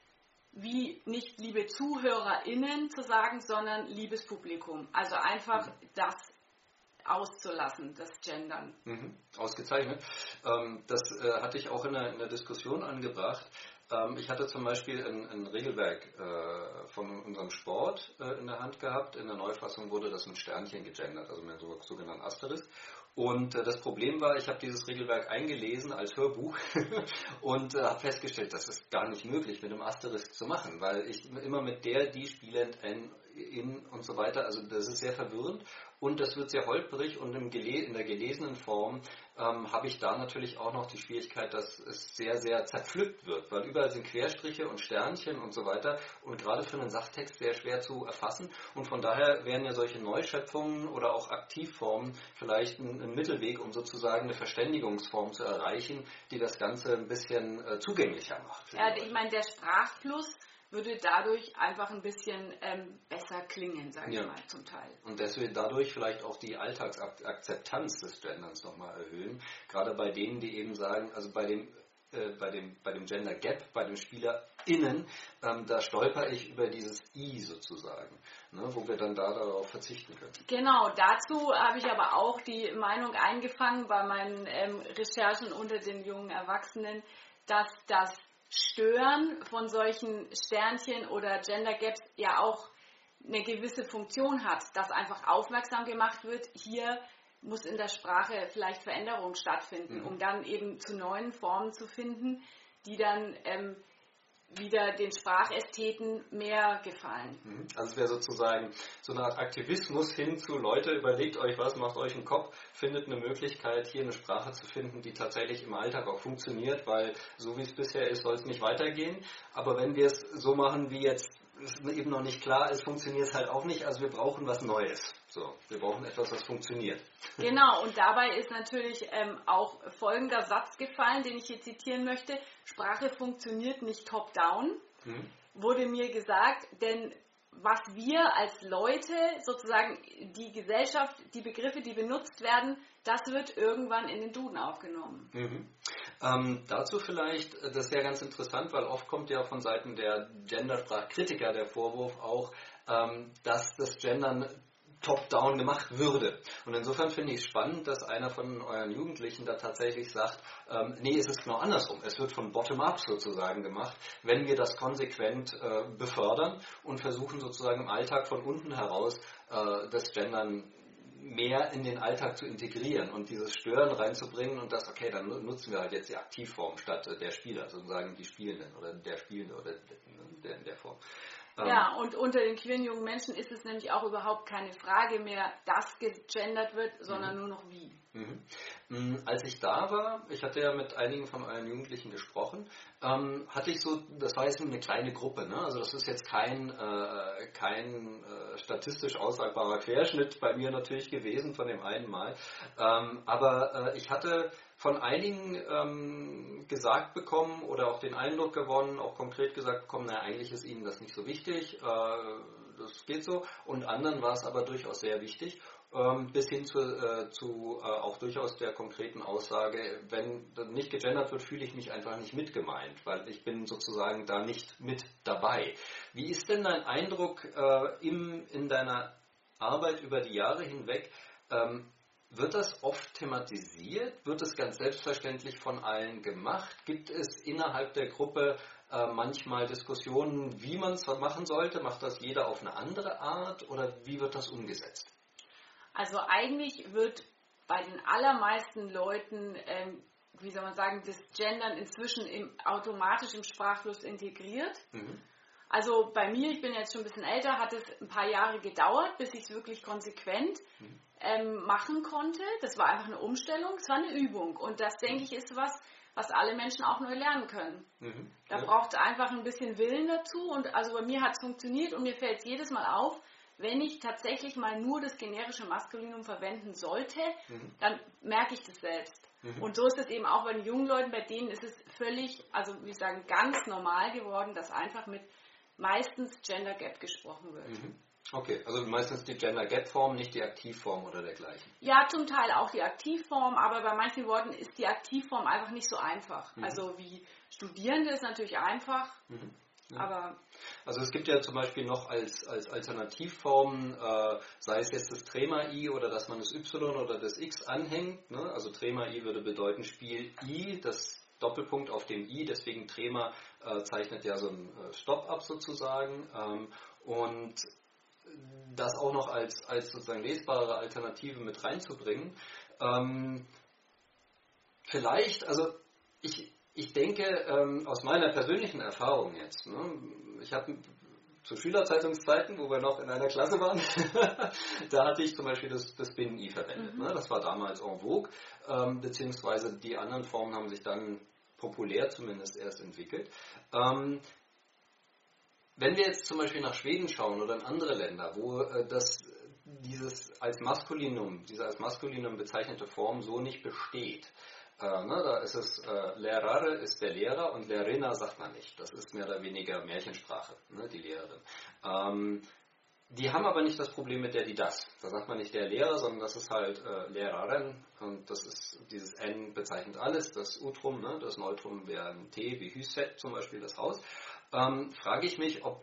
wie nicht liebe ZuhörerInnen zu sagen, sondern liebes Publikum. Also einfach das auszulassen, das Gendern. Ausgezeichnet. Das hatte ich auch in der Diskussion angebracht. Ich hatte zum Beispiel ein Regelwerk von unserem Sport in der Hand gehabt. In der Neufassung wurde das mit Sternchen gegendert, also mit einem sogenannten Asterisk. Und das Problem war, ich habe dieses Regelwerk eingelesen als Hörbuch und habe festgestellt, das ist gar nicht möglich, mit einem Asterisk zu machen, weil ich immer mit der, die, spielend, in und so weiter, also das ist sehr verwirrend und das wird sehr holprig und in der gelesenen Form habe ich da natürlich auch noch die Schwierigkeit, dass es sehr, sehr zerpflückt wird, weil überall sind Querstriche und Sternchen und so weiter und gerade für einen Sachtext sehr schwer zu erfassen und von daher wären ja solche Neuschöpfungen oder auch Aktivformen vielleicht ein Mittelweg, um sozusagen eine Verständigungsform zu erreichen, die das Ganze ein bisschen zugänglicher macht. Ja, ich meine, der Sprachfluss würde dadurch einfach ein bisschen besser klingen, sage ich mal, zum Teil. Und deswegen dadurch vielleicht auch die Alltagsakzeptanz des Genderns nochmal erhöhen. Gerade bei denen, die eben sagen, also bei dem Gender Gap, bei den SpielerInnen, da stolper ich über dieses I sozusagen, ne, wo wir dann darauf verzichten können. Genau, dazu habe ich aber auch die Meinung eingefangen bei meinen Recherchen unter den jungen Erwachsenen, dass das Stören von solchen Sternchen oder Gender Gaps ja auch eine gewisse Funktion hat, dass einfach aufmerksam gemacht wird, hier muss in der Sprache vielleicht Veränderung stattfinden, um dann eben zu neuen Formen zu finden, die dann wieder den Sprachästheten mehr gefallen. Also es wäre sozusagen so eine Art Aktivismus hin zu, Leute, überlegt euch was, macht euch einen Kopf, findet eine Möglichkeit, hier eine Sprache zu finden, die tatsächlich im Alltag auch funktioniert, weil so wie es bisher ist, soll es nicht weitergehen. Aber wenn wir es so machen, wie jetzt es eben noch nicht klar ist, funktioniert es halt auch nicht. Also wir brauchen was Neues. So, wir brauchen etwas, was funktioniert. Genau, und dabei ist natürlich auch folgender Satz gefallen, den ich hier zitieren möchte. Sprache funktioniert nicht top-down, wurde mir gesagt, denn was wir als Leute, sozusagen die Gesellschaft, die Begriffe, die benutzt werden, das wird irgendwann in den Duden aufgenommen. Dazu vielleicht, das wäre ganz interessant, weil oft kommt ja von Seiten der Gendersprachkritiker der Vorwurf auch, dass das Gendern top-down gemacht würde. Und insofern finde ich es spannend, dass einer von euren Jugendlichen da tatsächlich sagt, nee, es ist genau andersrum. Es wird von bottom-up sozusagen gemacht, wenn wir das konsequent befördern und versuchen sozusagen im Alltag von unten heraus das Gendern mehr in den Alltag zu integrieren und dieses Stören reinzubringen und das, okay, dann nutzen wir halt jetzt die Aktivform statt der Spieler, sozusagen die Spielenden oder der Spielende oder in der Form. Ja, und unter den queeren jungen Menschen ist es nämlich auch überhaupt keine Frage mehr, dass gegendert wird, sondern nur noch wie. Als ich da war, ich hatte ja mit einigen von euren Jugendlichen gesprochen, hatte ich so, das war jetzt eine kleine Gruppe, ne? Also das ist jetzt kein statistisch aussagbarer Querschnitt bei mir natürlich gewesen von dem einen Mal, aber ich hatte von einigen gesagt bekommen oder auch den Eindruck gewonnen, auch konkret gesagt bekommen, naja, eigentlich ist ihnen das nicht so wichtig, das geht so, und anderen war es aber durchaus sehr wichtig, bis hin zu auch durchaus der konkreten Aussage, wenn nicht gegendert wird, fühle ich mich einfach nicht mitgemeint, weil ich bin sozusagen da nicht mit dabei. Wie ist denn dein Eindruck in deiner Arbeit über die Jahre hinweg? Wird das oft thematisiert? Wird es ganz selbstverständlich von allen gemacht? Gibt es innerhalb der Gruppe manchmal Diskussionen, wie man es machen sollte? Macht das jeder auf eine andere Art oder wie wird das umgesetzt? Also eigentlich wird bei den allermeisten Leuten, wie soll man sagen, das Gendern inzwischen automatisch im Sprachfluss integriert. Also bei mir, ich bin jetzt schon ein bisschen älter, hat es ein paar Jahre gedauert, bis ich es wirklich konsequent machen konnte. Das war einfach eine Umstellung, es war eine Übung. Und das, denke ich, ist was alle Menschen auch neu lernen können. Da braucht es einfach ein bisschen Willen dazu. Und also bei mir hat es funktioniert und mir fällt es jedes Mal auf, wenn ich tatsächlich mal nur das generische Maskulinum verwenden sollte, dann merke ich das selbst. Und so ist es eben auch bei den jungen Leuten, bei denen ist es völlig, also wie sagen, ganz normal geworden, dass einfach mit meistens Gender Gap gesprochen wird. Okay, also meistens die Gender Gap Form, nicht die Aktivform oder dergleichen. Ja, zum Teil auch die Aktivform, aber bei manchen Worten ist die Aktivform einfach nicht so einfach. Also wie Studierende ist natürlich einfach, aber... Also es gibt ja zum Beispiel noch als Alternativformen, sei es jetzt das Trema-I oder dass man das Y oder das X anhängt. Ne? Also Trema-I würde bedeuten Spiel I, das Doppelpunkt auf dem I, deswegen Trema zeichnet ja so einen Stopp ab sozusagen. Und das auch noch als sozusagen lesbare Alternative mit reinzubringen. Vielleicht, also ich denke, aus meiner persönlichen Erfahrung jetzt, ne, ich habe zu Schülerzeitungszeiten, wo wir noch in einer Klasse waren, da hatte ich zum Beispiel das Binnen-I verwendet. Ne? Das war damals en vogue, beziehungsweise die anderen Formen haben sich dann populär zumindest erst entwickelt. Wenn wir jetzt zum Beispiel nach Schweden schauen oder in andere Länder, wo diese als Maskulinum bezeichnete Form so nicht besteht, da ist es Lärare ist der Lehrer und Lärina sagt man nicht. Das ist mehr oder weniger Märchensprache, ne, die Lehrerin. Die haben aber nicht das Problem mit der, die das. Da sagt man nicht der Lehrer, sondern das ist halt Lehrerin und das ist dieses N bezeichnet alles, das Utrum, ne, das Neutrum wäre ein T, wie Hüset zum Beispiel das Haus. Frage ich mich, ob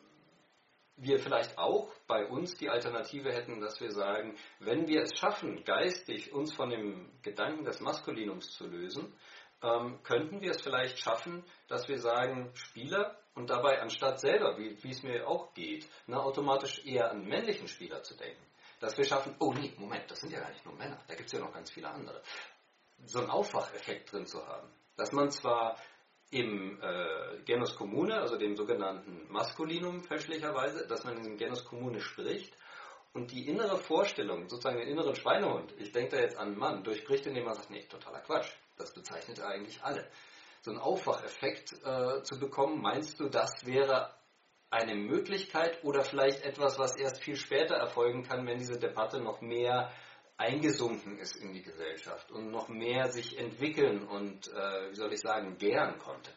wir vielleicht auch bei uns die Alternative hätten, dass wir sagen, wenn wir es schaffen, geistig uns von dem Gedanken des Maskulinums zu lösen, könnten wir es vielleicht schaffen, dass wir sagen, Spieler und dabei anstatt selber, wie es mir auch geht, automatisch eher an männlichen Spieler zu denken. Dass wir schaffen, oh nee, Moment, das sind ja gar nicht nur Männer, da gibt es ja noch ganz viele andere. So einen Aufwacheffekt drin zu haben. Dass man zwar im Genus Commune, also dem sogenannten Maskulinum fälschlicherweise, dass man in dem Genus Commune spricht und die innere Vorstellung, sozusagen den inneren Schweinehund, ich denke da jetzt an einen Mann, durchbricht, indem man sagt, nee, totaler Quatsch, das bezeichnet ja eigentlich alle. So einen Aufwacheffekt zu bekommen, meinst du, das wäre eine Möglichkeit oder vielleicht etwas, was erst viel später erfolgen kann, wenn diese Debatte noch mehr eingesunken ist in die Gesellschaft und noch mehr sich entwickeln und, gären konnte?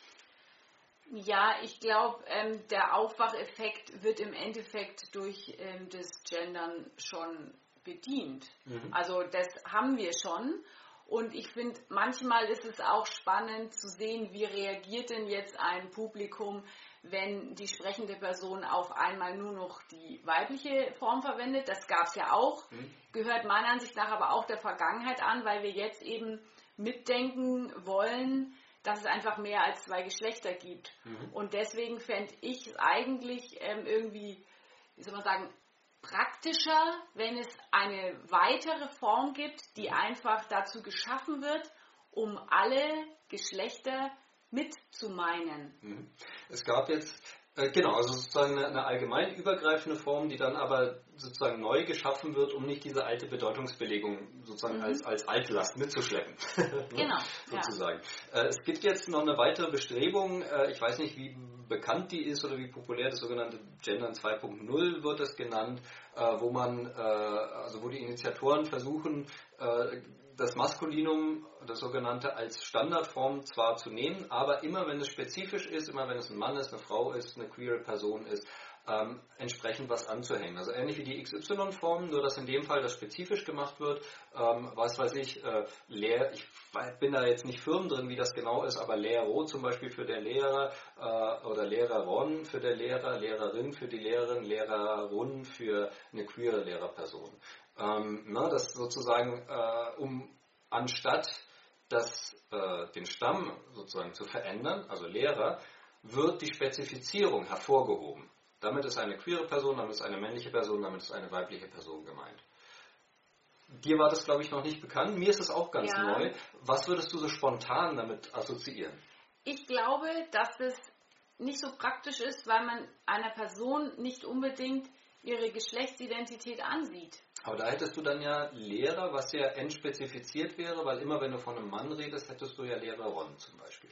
Ja, ich glaube, der Aufwacheffekt wird im Endeffekt durch das Gendern schon bedient. Also das haben wir schon. Und ich finde, manchmal ist es auch spannend zu sehen, wie reagiert denn jetzt ein Publikum, wenn die sprechende Person auf einmal nur noch die weibliche Form verwendet. Das gab es ja auch, gehört meiner Ansicht nach aber auch der Vergangenheit an, weil wir jetzt eben mitdenken wollen, dass es einfach mehr als zwei Geschlechter gibt. Und deswegen fände ich es eigentlich irgendwie, wie soll man sagen, praktischer, wenn es eine weitere Form gibt, die einfach dazu geschaffen wird, um alle Geschlechter mit zu meinen. Es gab jetzt, also sozusagen eine allgemein übergreifende Form, die dann aber sozusagen neu geschaffen wird, um nicht diese alte Bedeutungsbelegung sozusagen als Altlast mitzuschleppen. Genau. sozusagen. Ja. Es gibt jetzt noch eine weitere Bestrebung, ich weiß nicht, wie bekannt die ist oder wie populär, das sogenannte Gendern 2.0 wird es genannt, wo die Initiatoren versuchen, das Maskulinum, das sogenannte, als Standardform zwar zu nehmen, aber immer wenn es spezifisch ist, immer wenn es ein Mann ist, eine Frau ist, eine queere Person ist, entsprechend was anzuhängen. Also ähnlich wie die XY-Form, nur dass in dem Fall das spezifisch gemacht wird. Ich bin da jetzt nicht firm drin, wie das genau ist, aber Lehro zum Beispiel für der Lehrer oder Lehreron für der Lehrer, Lehrerin für die Lehrerin, Lehrerun für eine queere Lehrerperson. Das sozusagen, anstatt den Stamm sozusagen zu verändern, also Lehrer, wird die Spezifizierung hervorgehoben. Damit ist eine queere Person, damit ist eine männliche Person, damit ist eine weibliche Person gemeint. Dir war das, glaube ich, noch nicht bekannt. Mir ist es auch ganz neu. Was würdest du so spontan damit assoziieren? Ich glaube, dass es nicht so praktisch ist, weil man einer Person nicht unbedingt ihre Geschlechtsidentität ansieht. Aber da hättest du dann ja Lehrer, was ja entspezifiziert wäre, weil immer wenn du von einem Mann redest, hättest du ja Lehreron zum Beispiel.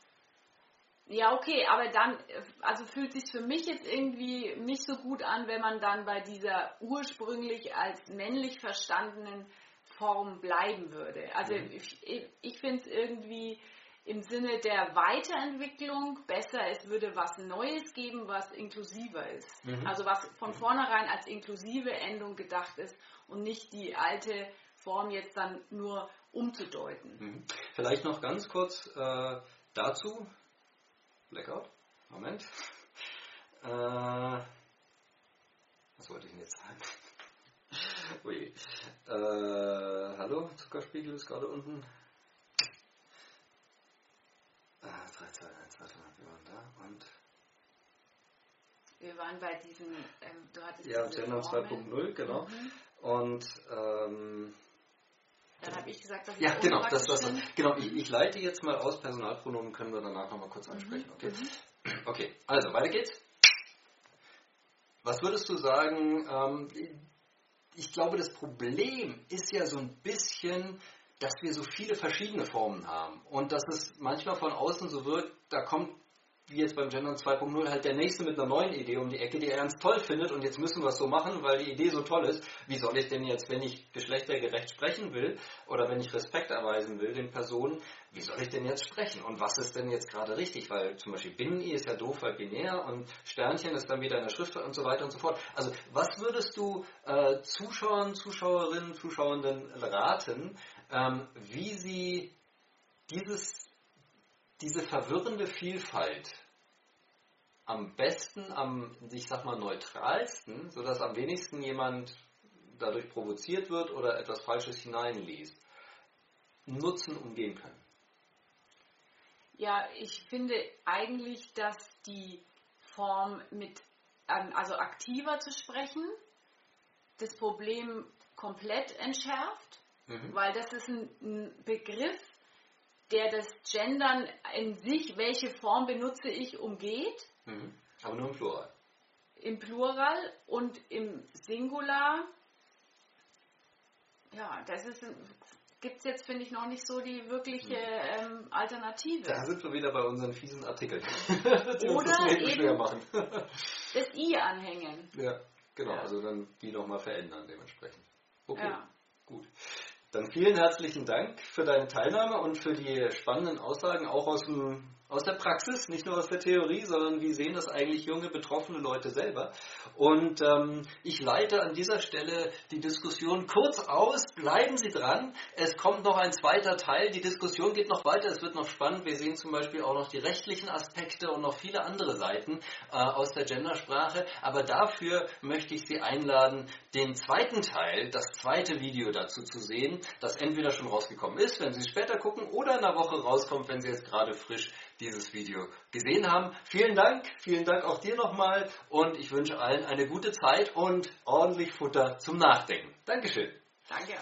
Ja, okay, aber dann, also fühlt sich für mich jetzt irgendwie nicht so gut an, wenn man dann bei dieser ursprünglich als männlich verstandenen Form bleiben würde. Also ich finde es irgendwie im Sinne der Weiterentwicklung besser, es würde was Neues geben, was inklusiver ist. Also was von vornherein als inklusive Endung gedacht ist und nicht die alte Form jetzt dann nur umzudeuten. Vielleicht noch ganz kurz dazu. Blackout. Moment. Was wollte ich denn jetzt sagen? Ui. Hallo, Zuckerspiegel ist gerade unten. 3, 2, 1, warte mal, wir waren da und... Wir waren bei diesem, du hattest ja, Gender 2.0, genau. Und dann habe ich gesagt, dass ja, genau, genau. Ich leite jetzt mal aus. Personalpronomen können wir danach nochmal kurz ansprechen. Okay? Okay, also weiter geht's. Was würdest du sagen? Ich glaube, das Problem ist ja so ein bisschen, dass wir so viele verschiedene Formen haben und dass es manchmal von außen so wirkt, da kommt, wie jetzt beim Gender 2.0, halt der Nächste mit einer neuen Idee um die Ecke, die er ganz toll findet und jetzt müssen wir es so machen, weil die Idee so toll ist. Wie soll ich denn jetzt, wenn ich geschlechtergerecht sprechen will oder wenn ich Respekt erweisen will den Personen, wie soll ich denn jetzt sprechen und was ist denn jetzt gerade richtig? Weil zum Beispiel Binnen-I ist ja doof, weil binär und Sternchen ist dann wieder in der Schrift und so weiter und so fort. Also was würdest du Zuschauern, Zuschauerinnen, Zuschauenden raten, wie sie diese verwirrende Vielfalt am besten, ich sag mal, neutralsten, sodass am wenigsten jemand dadurch provoziert wird oder etwas Falsches hineinliest, nutzen, umgehen können? Ja, ich finde eigentlich, dass die Form also aktiver zu sprechen, das Problem komplett entschärft, weil das ist ein Begriff, der das Gendern in sich, welche Form benutze ich, umgeht. Aber nur im Plural. Im Plural und im Singular, ja, gibt es jetzt, finde ich, noch nicht so die wirkliche Alternative. Da sind wir wieder bei unseren fiesen Artikeln, die uns das Leben schwer machen. Das I anhängen. Ja, genau, ja. Also dann die nochmal verändern dementsprechend. Okay, ja. Gut. Dann vielen herzlichen Dank für deine Teilnahme und für die spannenden Aussagen, auch aus der Praxis, nicht nur aus der Theorie, sondern wie sehen das eigentlich junge, betroffene Leute selber. Und ich leite an dieser Stelle die Diskussion kurz aus. Bleiben Sie dran. Es kommt noch ein zweiter Teil. Die Diskussion geht noch weiter. Es wird noch spannend. Wir sehen zum Beispiel auch noch die rechtlichen Aspekte und noch viele andere Seiten aus der Gendersprache. Aber dafür möchte ich Sie einladen, den zweiten Teil, das zweite Video dazu zu sehen, das entweder schon rausgekommen ist, wenn Sie es später gucken, oder in einer Woche rauskommt, wenn Sie jetzt gerade frisch dieses Video gesehen haben. Vielen Dank auch dir nochmal und ich wünsche allen eine gute Zeit und ordentlich Futter zum Nachdenken. Dankeschön. Danke.